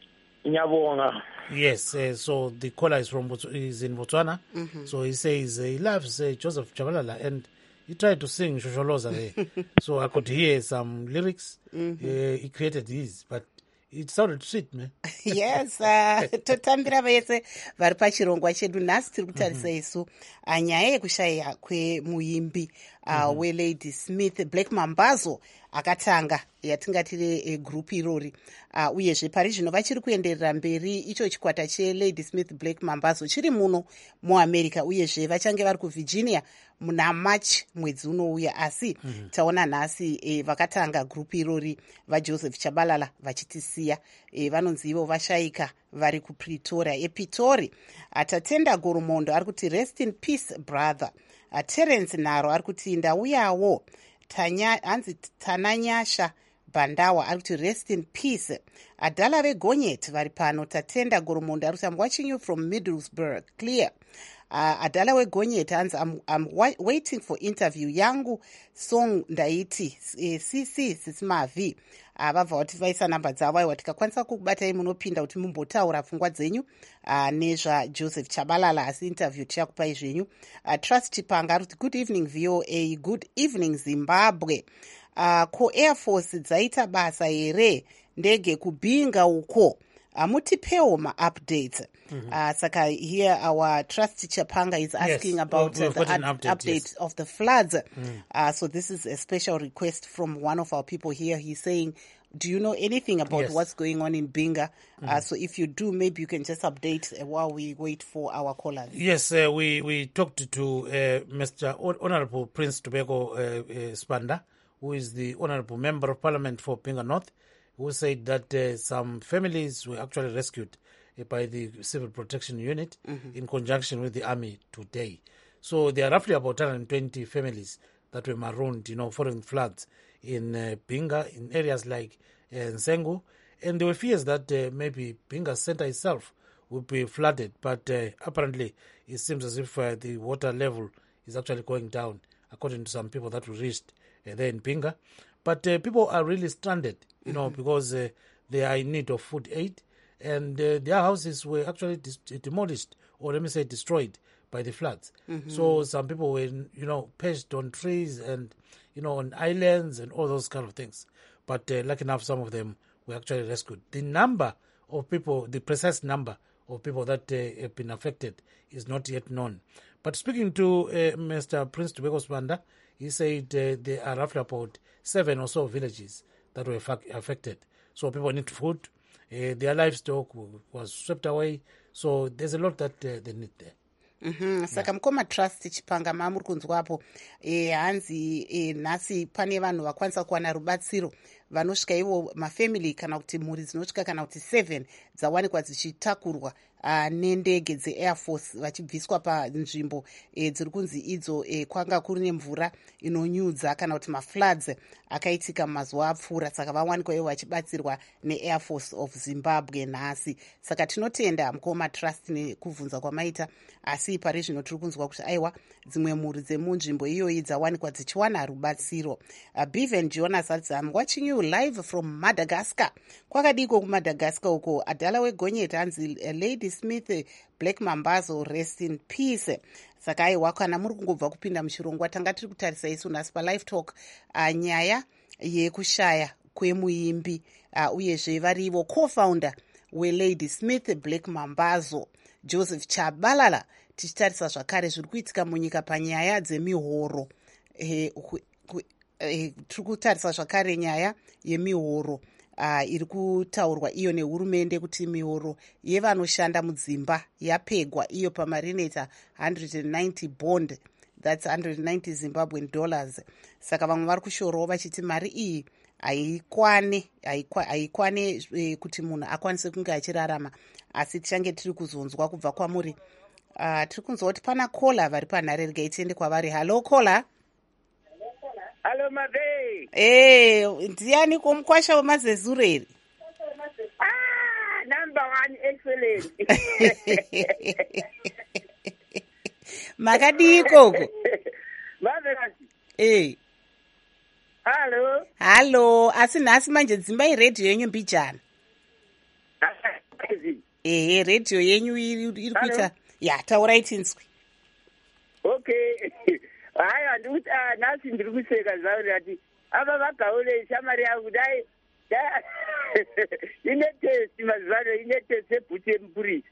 ngiyabonga yes uh, so the caller is from is in Botswana mm-hmm. So he says uh, he loves uh, Joseph Chabalala and he tried to sing Shosholoza there so I could hear some lyrics mm-hmm. uh, he created his but it sounded sweet man yes uh, totambira vese vari pachirongwa chedu nhasi tiri kutarisa isu nyaya yekushaya kwemuimbi uh, weLady Smith Black Mambazo akatanga yatingatire group irori uh, uyezve pari zvino vachiri kuenderera mberi icho chikwata cheLady Smith Black Mambazo chiri muno muAmerica uyezve vachange vari kuVirginia muna March mwedzi unouya asi mm-hmm. taona nhasi e, vakatanga group irori vaJoseph Chabalala vachitisiya e, vanonzi ivo vashayika vari kuPretoria ePitori atatenda Goromondo ari kuti rest in peace brother uh, Terence Naro ari kuti ndauyawo Tanya anzi Tananyasha Bandawa ari kuti rest in peace adala veGonyet vari pano tatenda Goromondo ari kuti I'm watching you from Middlesbrough clear uh, adala weGonyet anzi I'm, I'm waiting for interview yangu song ndaiti e, cc sisimavi vabva uh, vati vaisa namba dzavo aiwa tikakwanisa kukubatai munopinda kuti mumbotaura pfungwa dzenyu uh, nezvaJoseph Chabalala asi interview tichakupai zvenyu uh, Trust Chipanga ari kuti good evening V O A good evening Zimbabwe uh, ko Air Force dzaita basa here ndege kubinga uko amutipewo ma-updates mm-hmm. uh, saka here our Trust Chapanga is asking yes, about uh, the ad- update, update yes. of the floods mm. uh, so this is a special request from one of our people here. He's saying, do you know anything about yes. what's going on in Binga? Mm-hmm. Uh, so if you do, maybe you can just update uh, while we wait for our callers. Yes, uh, we, we talked to uh, Mister Honorable Prince Tobeko uh, uh, Spanda, who is the Honorable Member of Parliament for Binga North, who said that uh, some families were actually rescued uh, by the Civil Protection Unit mm-hmm. in conjunction with the Army today. So there are roughly about one hundred twenty families that were marooned, you know, following floods in uh, Binga, in areas like uh, Nsengu. And there were fears that uh, maybe Binga Center itself would be flooded. But uh, apparently it seems as if uh, the water level is actually going down, according to some people that we reached uh, there in Binga. But uh, people are really stranded, you know, mm-hmm. because uh, they are in need of food aid. And uh, their houses were actually dis- demolished, or let me say destroyed, by the floods. Mm-hmm. So some people were, you know, perched on trees and, you know, on islands and all those kind of things. But uh, lucky enough, some of them were actually rescued. The number of people, the precise number of people that uh, have been affected is not yet known. But But speaking to uh, Mister Prince Dubeko Sibanda, he said uh, there are roughly about seven or so villages that were affected. So people need food. Uh, their livestock was swept away. So there's a lot that uh, they need there. Mm-hmm. Saka mukoma trust chipanga mamuri kunzwapo e, hanzi e, nhasi pane vanhu vakwanisa kuwana rubatsiro vanosvika ivo mafamily kana kuti mhuri dzinosvika kana kuti seven dzawanikwa dzichitakurwa uh, nendege dzeair force vachibviswa panzvimbo e, dziri kunzi idzo e, kwanga kuri nemvura inonyudza kana kuti mafloods akaitika mumazuva apfuura saka vawanikwa ivo vachibatsirwa neair force of Zimbabwe nhasi. Saka tinotenda mukoma trust nekubvunza kwamaita, asi pari zvino tiri kunzwa kuti aiwa dzimwe mhuri dzemunzvimbo iyoyi dzawanikwa dzichiwana rubatsiro. uh, Bevan Jonas ati I'm watching you live from Madagascar. Kwakadiko kuMadagascar uko. Adala wegonyeti hanzi uh, Lady Smith uh, Black Mambazo rest in peace. Saka aiwa kana muri kungobva kupinda muchirongwa tanga tiri kutarisa isu nhasi palive talk uh, nyaya yekushaya kwemuimbi uh, uyezve varivo co-founder weLady Smith Black Mambazo Joseph Chabalala, tichitarisa zvakare zviri kuitika munyika panyaya dzemihoro. Eh, eh, tiri kutarisa zvakare nyaya yemihoro uh, iri kutaurwa iyo nehurumende kuti mihoro yevanoshanda mudzimba yapegwa iyo pamarineta one hundred ninety bond, that's one hundred ninety Zimbabwean dollars. Saka vamwe vari kushorawo vachiti mari iyi haikwane haikwane e, kuti munhu akwanise kunge achirarama, asi tichange tiri kuzonzwa kubva kwamuri. Uh, tiri kunzwa kuti pana kola vari panhare, regai tiende kwavari. Hallo kola. Hallo Mave. Eh, ndiani komukwasha wemazezureri? Ah, number one excellent. Makadii ikoko? Mave. Eh. Hallo. Hallo, asi nhasi manje dzimba iredhiyo yenyu mbijana. Ehe, redhiyo yenyu iri kuita. Ya, taurai tinzwi. Okay. Hayi andikuti nhasi ndiri kuseka zvauri ati ava vagaule shamari yangu dai ine testi mazivano, ine testi ebhuti yemupurisi.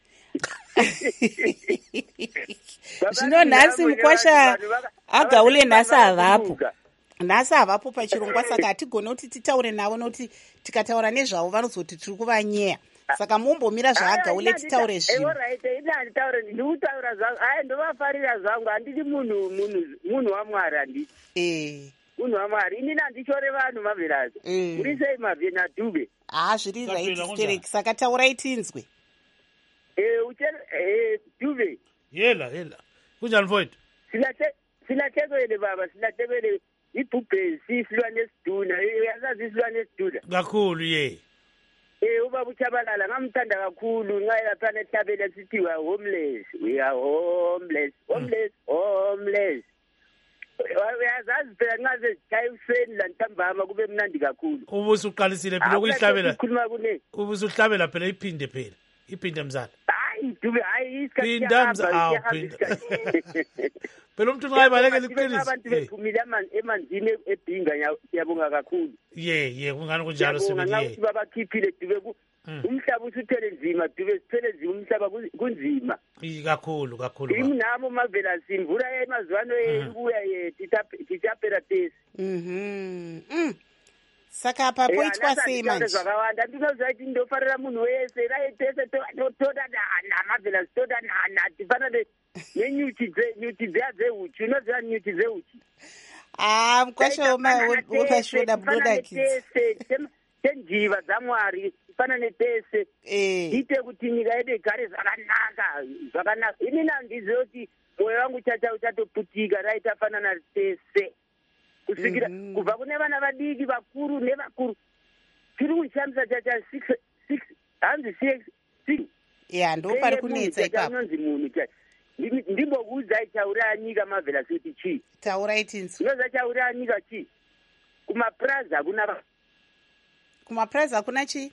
Zvino nhasi mukwasha agaule nhasi havapo. Nhasi havapo pachirongwa, saka hatigone kuti titaure navo nokuti tikataura nezvavo vanozoti tiri kuvanyeya. Saka mumbomira zvaagaule titaure zvinhu. Ndikutaura zvangu, aya ndovafarira zvangu, handidi munhu munhu waMwari, handidi. Eh. Munhu waMwari, inini handichore vanhu mavherazi. Uri sei Mavhe naDube? Ah, zviri right stereki, saka taurai tinzwe. Eh, uchere eh Dube. Yela, yela. Kunjani mfowethu? Silahle silahlekele baba, silahlekele ibhubhe sisilwa nesiduna. Yazazi isilwa nesiduna. Kakhulu ye. Eh, ubaba uChabalala ngamthanda kakhulu nxa lapha ehlabela sithi we are homeless, we are homeless, homeless, homeless. Uyazazi phela nxa sesichaya useni la ntambama kube mnandi kakhulu. Ubusuqalisile phela ukuyihlabela. Ukukhuluma kune. Ubusuhlabela phela iphinde phela. Iphinde mzala. Hayi Dube, hayi isikhathi Phinda mzala, phinda. Phela umuntu nxa ebalekela iqiniso. Abantu bephumile emanzini ebhinga, siyabonga kakhulu. Ye, ye, kungani kunjalo sibili ye. Ngathi babakhiphile Dube ku umhlaba usuthele nzima Dube, sithele nzima umhlaba kunzima. Kakhulu kakhulu. Imnamo mavela simvula emazwano ebuya ye titapera tesi. Mhm. Mm. Saka apa poitwa sei manje? Zvakawanda ndinoziva kuti ndofarira munhu wese raitese toda na mavela toda na tifanane nenyuchi dze nyuchi dzeuchi, unoziva nyuchi dzeuchi. Ah, mkwasha wakashoda broda kids. Tenjiva dzaMwari tifanane tese. Eh. Ite kuti nyika yedu igare zvakanaka, zvakanaka. Inini handizivi kuti moyo wangu uchatoputika, raitafanana tese. Kusvikira kubva kune vana vadiki vakuru nevakuru tiri kushandisa chacha six six hanzi six. Ya, ndo pari kunetsa ipapo. Anonzi munhu cha ndimbokuudzai chauraya nyika mavhela kuti chii. Taurai tinzwi. Unoziva chauraya nyika chii? Kumapraza hakuna. Kumapraza hakuna chii?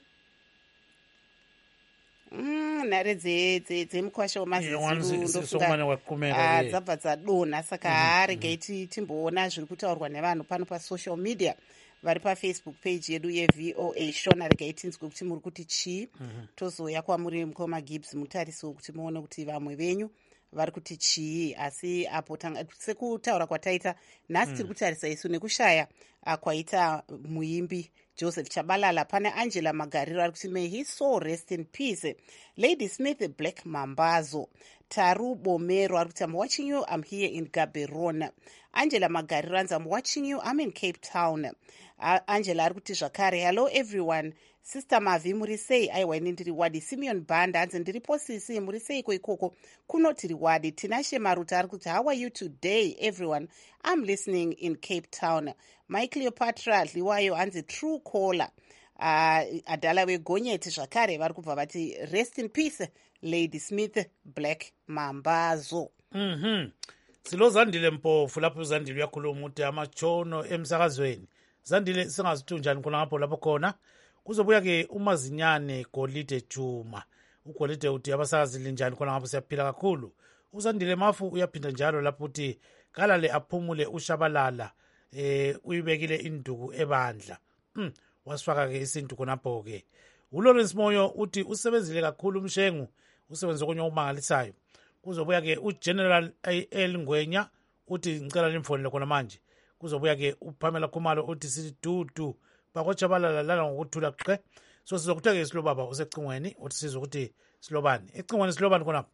Mm, nhare dzemukwasha wemazizuru dzabva dzadonha, saka haregai timboona zviri kutaurwa nevanhu pano pasocial media vari pafacebook page yedu yeV O A Shona. Regai tinzwe kuti muri kuti chii, tozouya kwamuri mukoma Gibbs mutarisiwo kuti muone kuti vamwe venyu vari kuti chii, asi apo sekutaura kwataita nhasi tiri kutarisa isu nekushaya kwaita muimbi Joseph Chabalala. Pane Angela Magariro ari kuti may his soul rest in peace. Lady Smith Black Mambazo. Taru Bomero ari kuti I'm watching you, I'm here in Gaborone. Angela Magariro anzi I'm watching you, I'm in Cape Town. Uh, Angela ari kuti zvakare hello everyone. Sister Mavi muri sei? Aiwa ini ndiri wadi. Simeon Banda anzi ndiripo sisi muri seiko ikoko kunoti riwadi. Tinashe Maruta ari kuti how are you today everyone? I'm listening in Cape Town. My Cleopatra Liwayo anzi true caller. Uh, adala wegonyeti zvakare vari kubva vati rest in peace Lady Smith Black Mambazo. Mhm. Silo Zandile mpofu lapho Zandile uyakhuluma uthi amachono emsakazweni. Zandile singazithunjani khona ngapho lapho khona. Kuzobuya ke umazinyane Golide Juma. Ugolide uthi abasakazile njani khona ngapho siyaphila kakhulu. Uzandile Mafu uyaphinda njalo lapho uthi kalale aphumule ushabalala eh uyibekile induku ebandla. Mm. Wasifaka ke isintu khonapho ke. uLawrence Moyo uthi usebenzile kakhulu umshengu, usebenze konye umangalisayo. Kuzobuya ke uGeneral L Ngwenya uthi ngicela nimfonele khona manje. Kuzobuya ke uPamela Khumalo uthi sithi dudu bakochabalala lala ngokuthula qhe. So sizokutha ke silo baba usecingweni uthi sizokuthi silobani. Ecingweni silobani khona.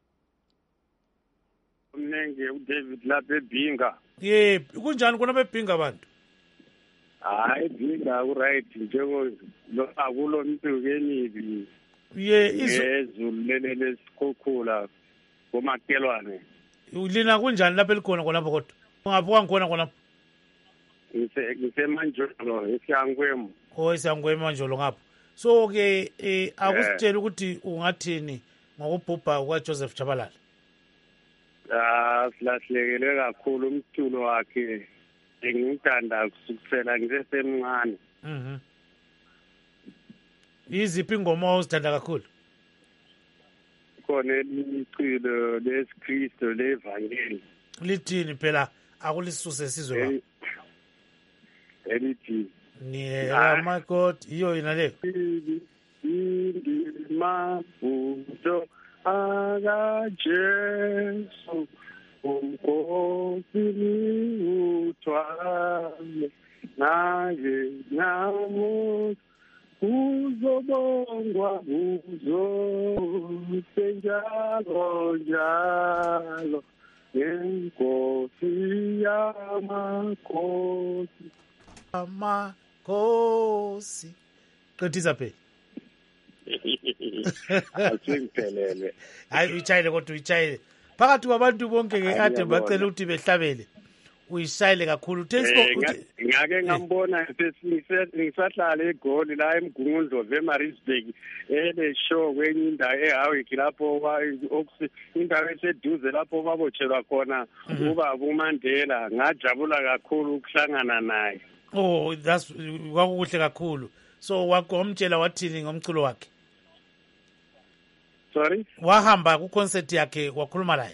Umnenge uDavid lapha eBhinga. Yebo, kunjani khona beBhinga abantu? Hayi Binga uright njengo lo akulo mpukeni ye izulu lele lesikhukhula komakelwane. Ulina kunjani lapha elikhona khona lapho kodwa? Ungabuka ngikhona khona. Ngise ngisemanjolo esiyangwemo. Oh esiyangwemo manjolo ngapho. So ke eh akusitshela ukuthi ungathini ngokubhubha kwa Joseph Chabalala. Ah silahlekele kakhulu umculo wakhe. Engithanda kusukela ngisesemncane. Mhm. Iziphi ingoma ozithanda kakhulu? Khona icilo lesikristo levangeli. Lithini phela akulisuse sizwe ba. Elithi ni oh my God iyo ina le. Mafuto aga Jesu umkosi uthwale naye namo uzobongwa uzosenjalo njalo ngenkosi yamakhosi amakhosi qedisa phela asingiphelele hayi uyitshayile kodwa uyitshayile phakathi kwabantu bonke ke ade bacela ukuthi behlabele uyishayile kakhulu ngake ngambona ngisahlala eGoli la eMgungundlo veMaritzburg ele show kwenye indawo eHawiki lapho indawo eseduze lapho babotshelwa khona ubaba uMandela ngajabula kakhulu ukuhlangana naye. Oh that's kwakuhle kakhulu. So wakomtshela wathini ngomculo wakhe? Sorry? Wahamba ku concert yakhe wakhuluma laye?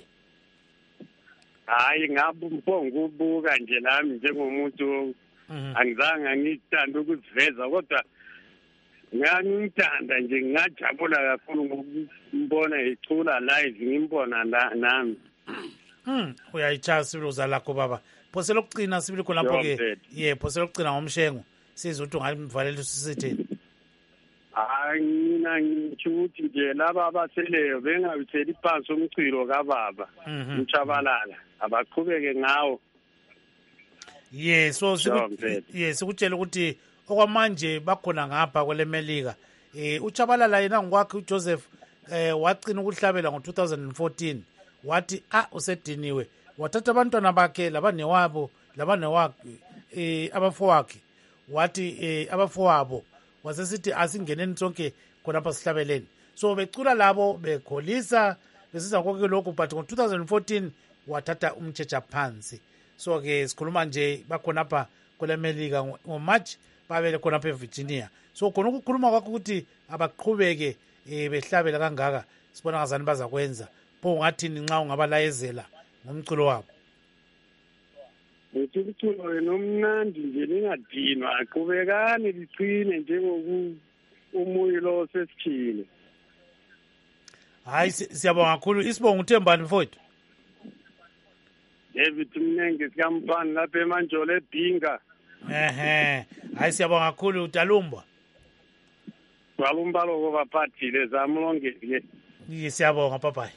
Hayi ngabumponga ubuka nje lami njengomuntu angizange ngithanda ukuziveza kodwa ngiyangithanda nje ngajabula kakhulu ngokumbona ecula live ngimbona nami. Hmm uyayichasa sibili uzalakho baba. Phose lokucina sibili khona lapho ke. Yeah phose lokucina ngomshengo. Sizothi ungayivalela usithini. Hayi mina ngichuthi nje laba abaseleyo bengabitheli phansi umcilo kababa uChabalala abaqhubeke ngawo. Yes so yes ukutshela ukuthi okwamanje bakhona ngapha kwelemelika eh uChabalala yena ngokwakhe uJoseph eh wacina ukuhlabela ngo two thousand fourteen wathi ah usediniwe wathatha abantwana bakhe labanewabo labanewakhe eh abafowakhe wathi eh abafowabo wasesithi asingeneni sonke khona lapha sihlabeleni. So becula labo bekholisa besiza konke lokhu but ngo two thousand fourteen wathatha umtshetsha phansi. So ke sikhuluma nje bakhona lapha kwelemelika ngoMarch babele khona lapha eVirginia. So khona ukukhuluma kwakho ukuthi abaqhubeke behlabela kangaka sibona ngazani baza kwenza pho ngathini nxa ungabalayezela ngomculo wabo. Umculo wena omnandi nje lingadinwa aqhubekani liqine njengoku umoya lo sesikhile. Hayi siyabonga kakhulu isibongo uThembani mfowethu. David Mnenge sikamfana lapha emanjolo ebhinga. Ehe, hayi siyabonga kakhulu uTalumbwa. Kwalumbalo ngobaphathile zamlongeke. Yes, siyabonga papa.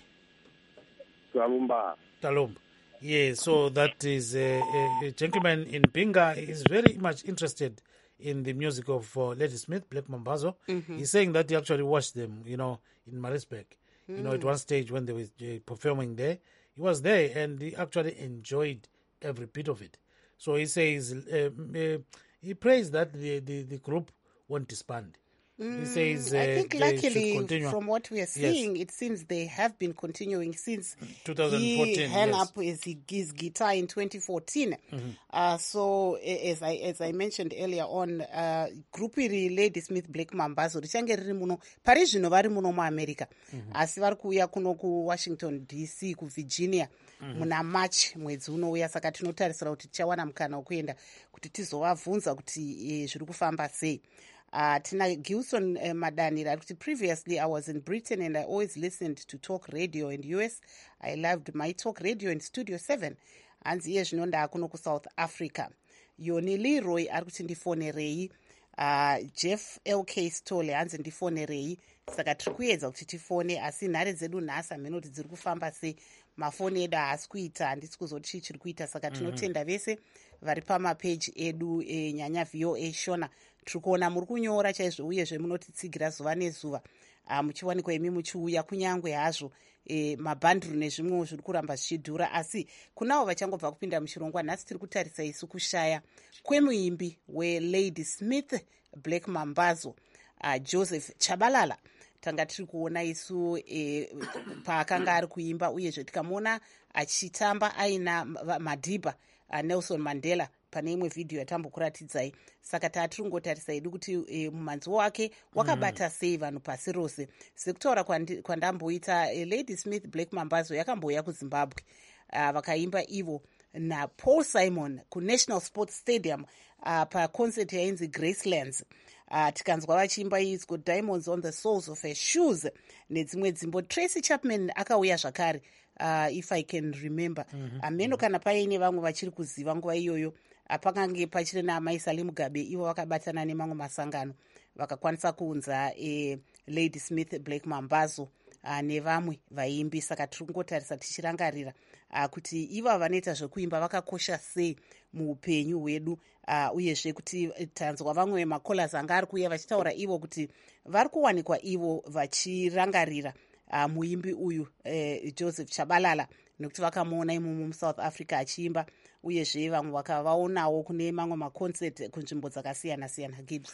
Kwalumba. Talumba. Yeah, so that is a, a, a gentleman in Binga is very much interested in the music of uh, Lady Smith, Black Mambazo. Mm-hmm. He's saying that he actually watched them, you know, in Maritzburg. Mm. You know, at one stage when they were uh, performing there, he was there and he actually enjoyed every bit of it. So he says, uh, uh, he prays that the, the, the group won't disband. Mm, he says, uh, I think luckily from what we are seeing, yes. It seems they have been continuing since twenty fourteen, he hung yes. up his, his guitar in twenty fourteen. Mm-hmm. Uh, so as I as I mentioned earlier on, uh, group iri Lady Smith Black Mambazo richange riri muno pari zvino vari muno muAmerica, asi vari kuuya kuno kuWashington D C kuVirginia muna March mwedzi unouya, saka tinotarisira kuti tichawana mukana wekuenda kuti tizovabvunza kuti zviri kufamba sei. Uh, Tina Gilson uh, Madani, previously I was in Britain and I always listened to talk radio in the U S. I loved my talk radio in Studio seven. And yes, nonda akuno ku South Africa. Yoni Leroy arikuti ndifonerei. Uh, Jeff L K Stole anzi ndifonerei. Saka trikuedza kuti tifone asi nhare dzedu nhasi amene kuti dziri kufamba sei. Mafoni edu haasi kuita handisi kuzoti chii chiri kuita, saka tinotenda vese vari pamapeji edu e, nyanya V O A Shona. Tiri kuona muri kunyora chaizvo uyezve munotitsigira zuva nezuva uh, muchiwanikwa imi muchiuya kunyangwe hazvo e, mabhanduru nezvimwewo zviri kuramba zvichidhura, asi kunavo vachangobva kupinda muchirongwa nhasi tiri kutarisa isu kushaya kwemuimbi weLady Smith Black Mambazo uh, Joseph Chabalala. Tanga tiri kuona isu e, paakanga ari kuimba uyezve tikamuona achitamba aina madhibha uh, Nelson Mandela pane imwe vhidhiyo yatambokuratidzai. Saka tatiri kungotarisa idu kuti e, mumanzi wake wakabata mm. sei vanhu pasi rose. Sekutaura kwandamboita e, Lady Smith Black Mambazo yakambouya kuZimbabwe, uh, vakaimba ivo naPaul Simon kuNational Sports Stadium uh, paconcert yainzi Gracelands. Uh, tikanzwa vachiimba It's Got Diamonds on the Soles of Her Shoes nedzimwe dzimbo. Tracy Chapman akauya zvakare, uh, if I can remember. Mm-hmm. Ameno kana paine vamwe vachiri kuziva nguva iyoyo pakange pachiri naamai Sally Mugabe, ivo vakabatana nemamwe masangano vakakwanisa kuunza e, Lady Smith Black Mambazo uh, nevamwe vaimbi. Saka tiri kungotarisa tichirangarira uh, kuti ivo vanoita zvekuimba vakakosha sei muupenyu hwedu, uh, uyezve kuti tanzwa vamwe makolas anga ari kuuya vachitaura ivo kuti vari kuwanikwa ivo vachirangarira uh, muimbi uyu uh, Joseph Chabalala, nekuti vakamuona imomo muSouth Africa achiimba, uyezve vamwe vakavaonawo kune mamwe maconcert kunzvimbo dzakasiyana siyana. Gibbs.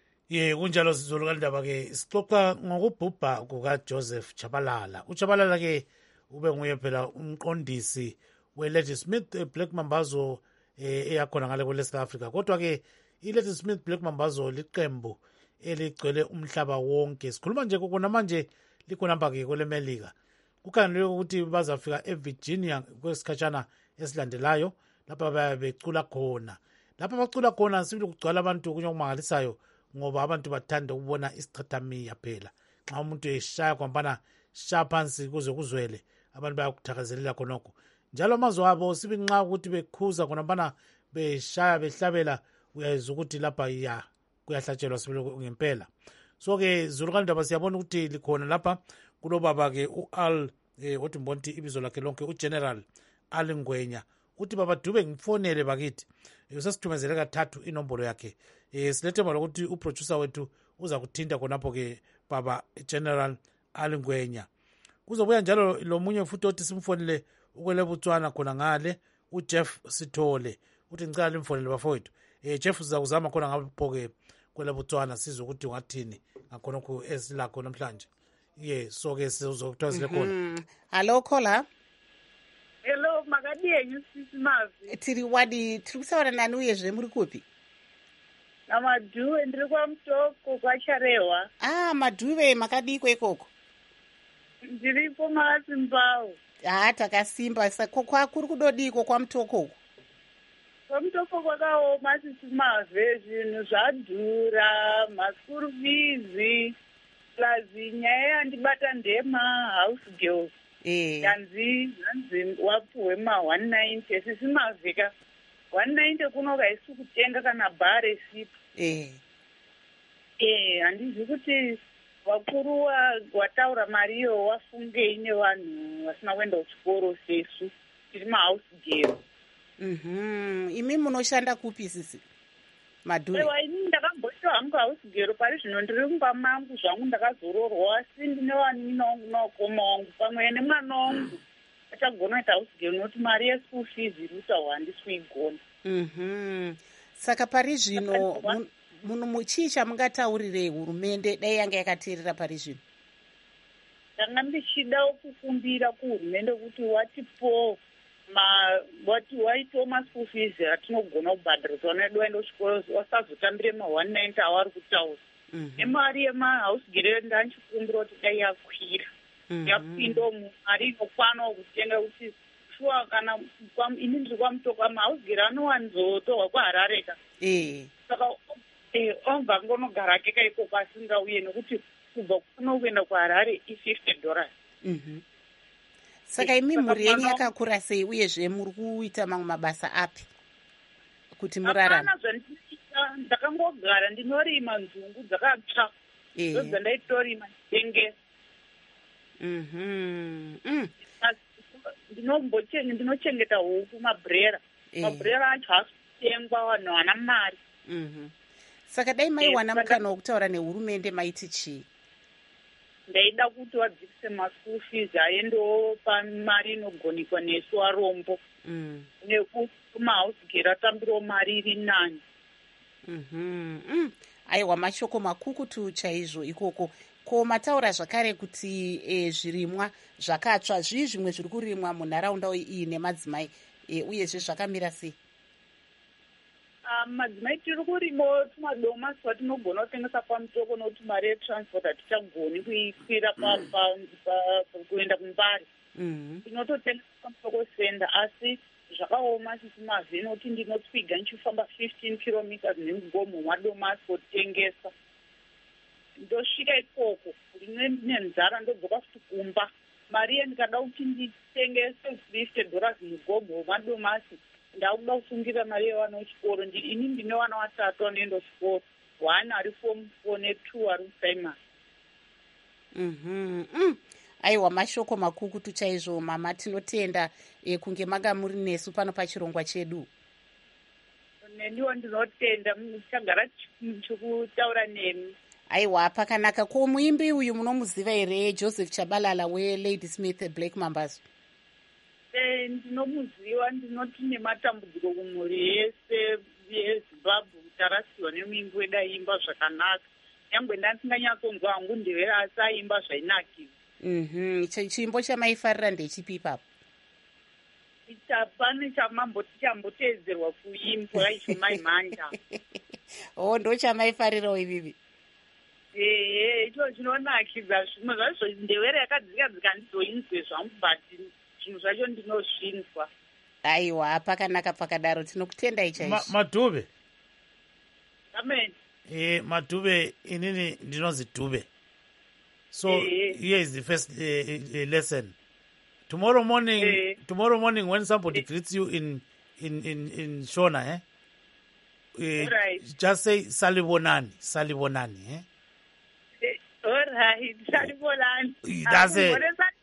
Ye kunjalo sizolo kandaba ke sixoxa ngokubhubha kukaJoseph Chabalala. uChabalala ke ube nguye phela umqondisi weLady Smith Black Mambazo eyakhona ngale kweSouth Africa. Kodwa ke iLady Smith Black Mambazo liqembu eligcwele umhlaba wonke. Sikhuluma nje kokona manje likhonamba ke kwelemelika. Kukhangelwe ukuthi bazafika eVirginia kwesikhatshana esilandelayo lapha babecula khona. Lapha bacula khona sibili kugcwala abantu kunyokumangalisayo ngoba abantu bathanda ukubona isichathamia phela. Xa umuntu eshaya kwambana shaya phansi kuze kuzwele, abantu bayakuthakazelela khonokho. Njalo amazwi abo sibi nxa ukuthi bekhuza khona bana beshaya behlabela, uyayizwa ukuthi lapha ya kuyahlatshelwa sibili ngempela. So ke Zulukalindaba siyabona ukuthi likhona lapha kulobaba ke uAl eh othi mbonti ibizo lakhe lonke uGeneral Alingwenya. Uthi baba Dube ngifonele bakithi. Usasithumezele kathathu inombolo yakhe. Eh silethemba lokuthi uproducer wethu uza kuthinta khonapho ke baba General Alingwenya. Kuzobuya njalo lo munye futhi othi simfonele ukwelebutswana khona ngale uJeff Sithole. Uthi ngicela imfonele bafowethu. Eh Jeff uzakuzama khona ngaphoke kwelebutswana sizwe ukuthi ungathini ngakhona ku esilakho namhlanje. Yeah, so ke sizokuthokozela khona. Hello caller. Hello makadiyenyu sisi Mavi. Tiri wadi tiri kusaura nani uyezve muri kupi? Namadhuwe ndiri kwaMutoko kwaCharewa. Ah, Madhuwe makadiko ikoko. Ndiripo masimbawo. Ah, takasimba sako kwakuri kudodiko kwaMutoko. KwaMutoko kwakaoma sisi Mavi, zvinhu zvadhura, maskuru fees, plus nyaya yandibata ndema house girls. yanzi hanzi wapuhwe ma one ninety sisi mavhika one ninety kunoka isi kutenga kana bhaa resipo eh eh handizi kuti vakuru wataura mari iyo wafungei nevanhu vasina kuenda kuchikoro sesu tiri mahouse girl. Mhm. Imi munoshanda kupi sisi? Madhuve. Ewa ini ndakamboita hangu house girl pari zvino ndiri kumba mangu zvangu ndakazororwa asi ndine vanina wangu naukoma wangu pamwe nemwana wangu achagona kuita house girl nokuti mari yeschool fees iri kutaurwa handisi kuigona. Mhm. Saka pari zvino munhu chii chamungataurire hurumende dai yanga yakateerera pari zvino? Ndanga ndichida kukumbira kuhurumende kuti watipo ma wati waito maschool fees atinogona kubhadharisa vana vedu vaenda kuchikoro wasazotambire ma one ninety avari kutaura nemari yemahouse girl ndanchikumbira kuti dai yakwira yapinda mumari inokwana kutenga kuti shuwa kana ini ndiri kwamutokwa mahouse girl anowanzotorwa kuharareka saka obva ngonogara keka ikoko asingauye nekuti kubva kuno kuenda kuharare i-fifty dollars. Saka imi mhuri yenyu yakakura sei uyezve muri kuita mamwe mabasa api kuti murarame? Hapana zvandinoita, ndakangogara ndinorima nzungu dzakatsva ndobva ndaitorima nditengesa. Ndinochengeta huku mabrera mabrera acho haasi kutengwa vanhu vana mari. Saka dai maiwana mukana wokutaura nehurumende maiti chii? Ndaida kuti wadzikise maschool fees aendewo pamari inogonikwa nesu varombo nekuti mahouse girl atambirawo mari iri nani. Aiwa, mashoko makukutu chaizvo ikoko. Ko mataura zvakare kuti e, zvirimwa zvakatsva zvii zvimwe zviri kurimwa munharaunda iyi nemadzimai e, uyezve zvakamira sei? Madzimai tiri kurimo tumadomasi twatinogona kutengesa pamutoko nokuti mari yetransport hatichagoni kuikwira kuenda kumbari. Tinototengesa pamutoko senda asi zvakaoma sisi mavhi nokuti ndinotwiga ndichifamba fifteen kilometers nemugomo madomasi kotengesa. Ndosvika ikoko rimwe nenzara ndodzoka futi kumba. Mari yendikada kuti nditengese fifty dollars mugomo madomasi ndakuda kusungira mari yevana vechikoro. Ini ndine vana vatatu vanoenda kuchikoro, one ari form four netwo ari kuprimary. Aiwa, mashoko makukutu chaizvo mama, tinotenda e, kunge manga muri nesu pano pachirongwa chedu. Neniwo ndinotenda chagara chikutaura nemi. Aiwa, pakanaka. Ko muimbi uyu munomuziva here, Joseph Chabalala weLadysmith Black Mambazo? Ndinomuziva, ndinoti nematambudziko kumhuri yese yeZimbabwe tarasiwa nemuimbi wedu aimba zvakanaka. Nyangwe ndasinganyatsonzwa hangu ndevere asi aimba zvainakisa. Mhm. Chimbo chamaifarira ndechipi ipapo? Pane chamamboti chamboteedzerwa kuimbwa icho maimhanja. Oh, ndo chamaifarirawo ivivi? Ehe, icho chinonakidza zvimwe zvazvo ndevere yakadzika dzika ndizoinzwe zvangu but zvinhu zvacho ndinosvinzwa. Aiwa, pakanaka pakadaro, tinokutendai chaizvo. Madhube. Amen. Eh, Madhube, inini ndinozi Dhube. So here is the first uh, uh, lesson. Tomorrow morning, eh. tomorrow morning when somebody eh. greets you in in in in Shona, eh? Uh, right. Just say Salibonani, Salibonani, eh? eh all right, Salibonani. That's it.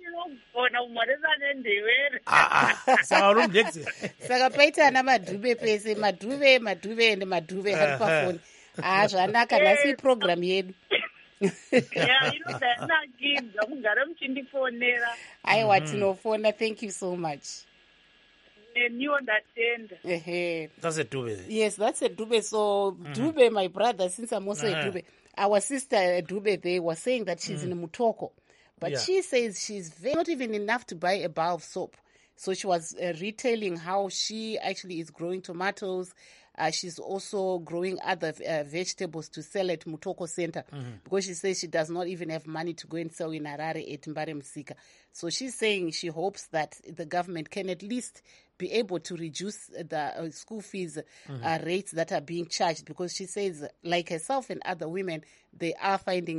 Ah ah. Sarum Dexter. Saka paita na Madhube pese, Madhube, Madhube and Madhube hari pafoni. Ah, zvanaka nasi program yedu. Yeah, inodhanakidza kugara muchindifonera. Aiwa, tinofona. Thank you so much. Neniwo ndatenda. Ehe. That's a Dhube. Yes, that's a Dhube. So mm-hmm. Dhube, my brother, since I'm also uh-huh. a Dhube, our sister Dhube they was saying that she's mm. in Mutoko. But yeah. she says she's very, not even enough to buy a bar of soap. So she was uh, retailing how she actually is growing tomatoes. Uh, she's also growing other uh, vegetables to sell at Mutoko Center mm-hmm. because she says she does not even have money to go and sell in Harare at Mbare Msika. So she's saying she hopes that the government can at least be able to reduce the uh, school fees mm-hmm. uh, rates that are being charged, because she says, like herself and other women, they are finding it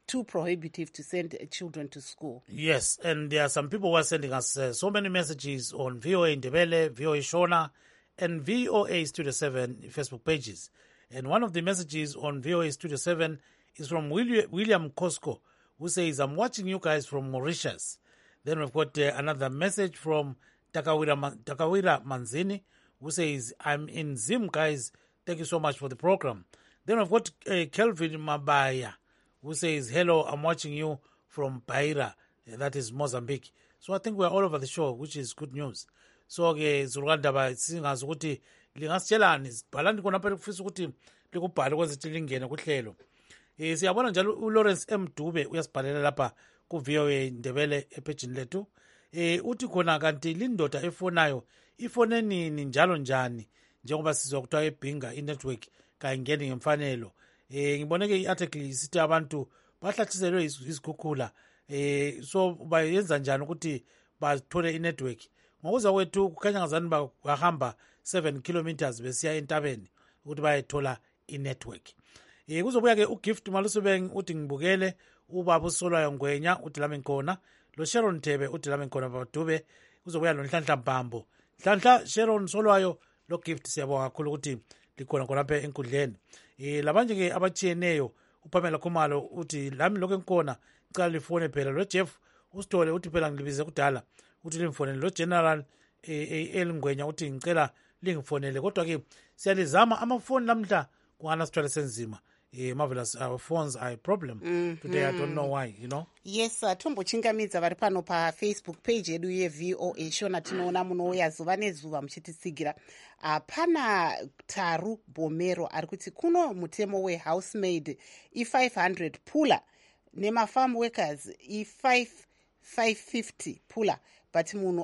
too prohibitive to send uh, children to school. Yes, and there are some people who are sending us uh, so many messages on V O A Ndebele, V O A Shona, and V O A Studio seven Facebook pages. And one of the messages on V O A Studio seven is from William, William Cosco, who says, I'm watching you guys from Mauritius. Then we've got uh, another message from Takawira, Takawira Manzini, who says, I'm in Zim, guys. Thank you so much for the program. Then we've got uh, Kelvin Mabaya, who says, hello, I'm watching you from Beira. Uh, that is Mozambique. So I think we're all over the show, which is good news. So ke zurukandaba singazi ukuthi lingasitshelani sibhalani khona phela kufisa ukuthi likubhale kwenze ukuthi lingene kuhlelo. Eh siyabona njalo uLawrence M Dube uyasibhalela lapha ku V O A Ndebele epagini lethu. Eh uthi khona kanti lindoda efonayo ifone nini njalo njani njengoba sizwa kuthiwa ebhinga inetwork kayingeni ngemfanelo. Eh ngibone ke iarticle isithi abantu bahlathiselwe izikhukhula. Eh so bayenza njani ukuthi bathole inetwork. Ngokuza kwethu kukhanya ngazani bahamba seven kilometers besiya entabeni ukuthi bayethola inetwork. Eh kuzobuya ke uGift Malusubeng uthi ngibukele ubaba uSolwayo Ngwenya uthi lami ngikhona lo Sharon Thebe uthi lami ngikhona babadube kuzobuya lo Nhlanhla Mbambo. Nhlanhla Sharon Solwayo lo Gift siyabonga kakhulu ukuthi likhona khona lapha enkundleni. Eh labanje ke abachiyeneyo uPamela Khumalo uthi lami lokho enkhona cala lifone phela lo Jeff usithole uthi phela ngilibize kudala uthi limfonele lo General elingwenya uthi ngicela lingifonele kodwa ke siyalizama amafoni lamhla kungana sithwele senzima. Eh marvelous our phones are a problem mm-hmm. Today I don't know why, you know. Yes, uh, tombo chingamidza vari pano pa Facebook page yedu ye V O A Shona tinoona munouya zuva nezuva muchitisigira. Uh, pana Taru Bomero ari kuti kuno mutemo we housemaid i five hundred pula nema farm workers i five fifty pula but munhu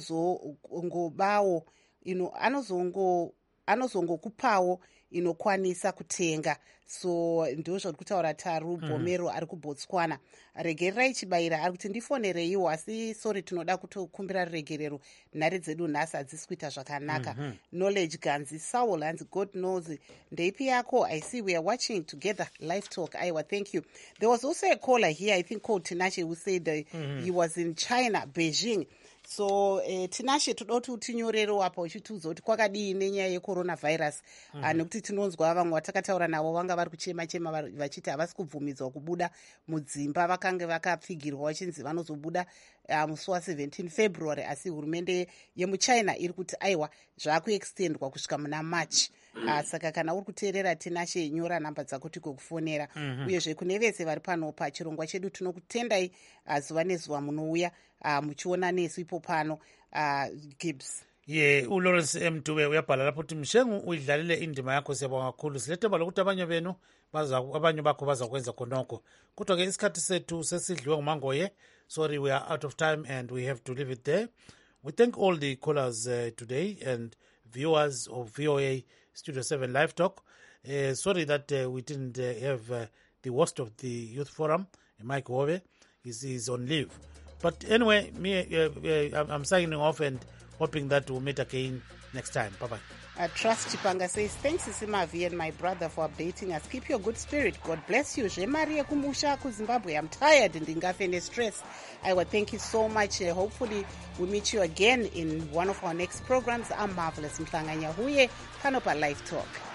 anozongobawo you know anozongo anozongokupawo inokwanisa kutenga. So ndo zviri kutaura Taru Bomero ari kuBotswana. Regererai chibayira ari kuti ndifonereiwo asi sorry tinoda kutokumbira regerero nhare dzedu nhasi hadzisi kuita zvakanaka. Mm-hmm. Knowledge Ganzi Saul hanzi God knows ndeipi yako. I see we are watching together live talk. Aiwa, thank you. There was also a caller here I think called Tinashe who said uh, mm-hmm. he was in China, Beijing. So eh, Tinashe toda kuti utinyorerewo apa uchitiudza kuti kwakadii nenyaya yecoronavirus. Mm -hmm. Nekuti tinonzwa vamwe vatakataura navo vanga vari kuchema chema vachiti havasi kubvumidzwa kubuda mudzimba vakanga vakapfigirwa vachinzi vanozobuda uh, musi wa17 February asi hurumende yemuchina iri kuti aiwa zvakuextendwa kusvika muna March. Uh, saka kana uri kuteerera Tinashe nyora namba dzako tikokufonera. Mm -hmm. Uyezve kune vese vari pano pachirongwa chedu tinokutendai uh, zuva nezuva munouya uh, muchiona nesu ipo pano uh, Gibbs. Ye uLawrence M Dube uyabhala lapho uthi mshengu uyidlalile indima yakho siyabonga kakhulu silethemba lokuthi abanye benu baza abanye bakho bazakwenza khonoko kodwa ke isikhathi sethu sesidliwe ngumangoye. Sorry, we are out of time and we have to leave it there. We thank all the callers uh, today and viewers of V O A Studio seven Live Talk. Uh, sorry that uh, we didn't uh, have uh, the host of the Youth Forum, Mike Hove. He's, he's on leave. But anyway, me, uh, uh, I'm signing off and hoping that we'll meet again next time. Bye-bye. Uh, Trust Chipanga says, thanks Isimavi and my brother for updating us. Keep your good spirit. God bless you. Maria Kumusha ku Zimbabwe. I'm tired and ingafene stress. I will thank you so much. Uh, hopefully we'll meet you again in one of our next programs. I'm Marvelous Mhlanganya Huye, Kanopa Live Talk.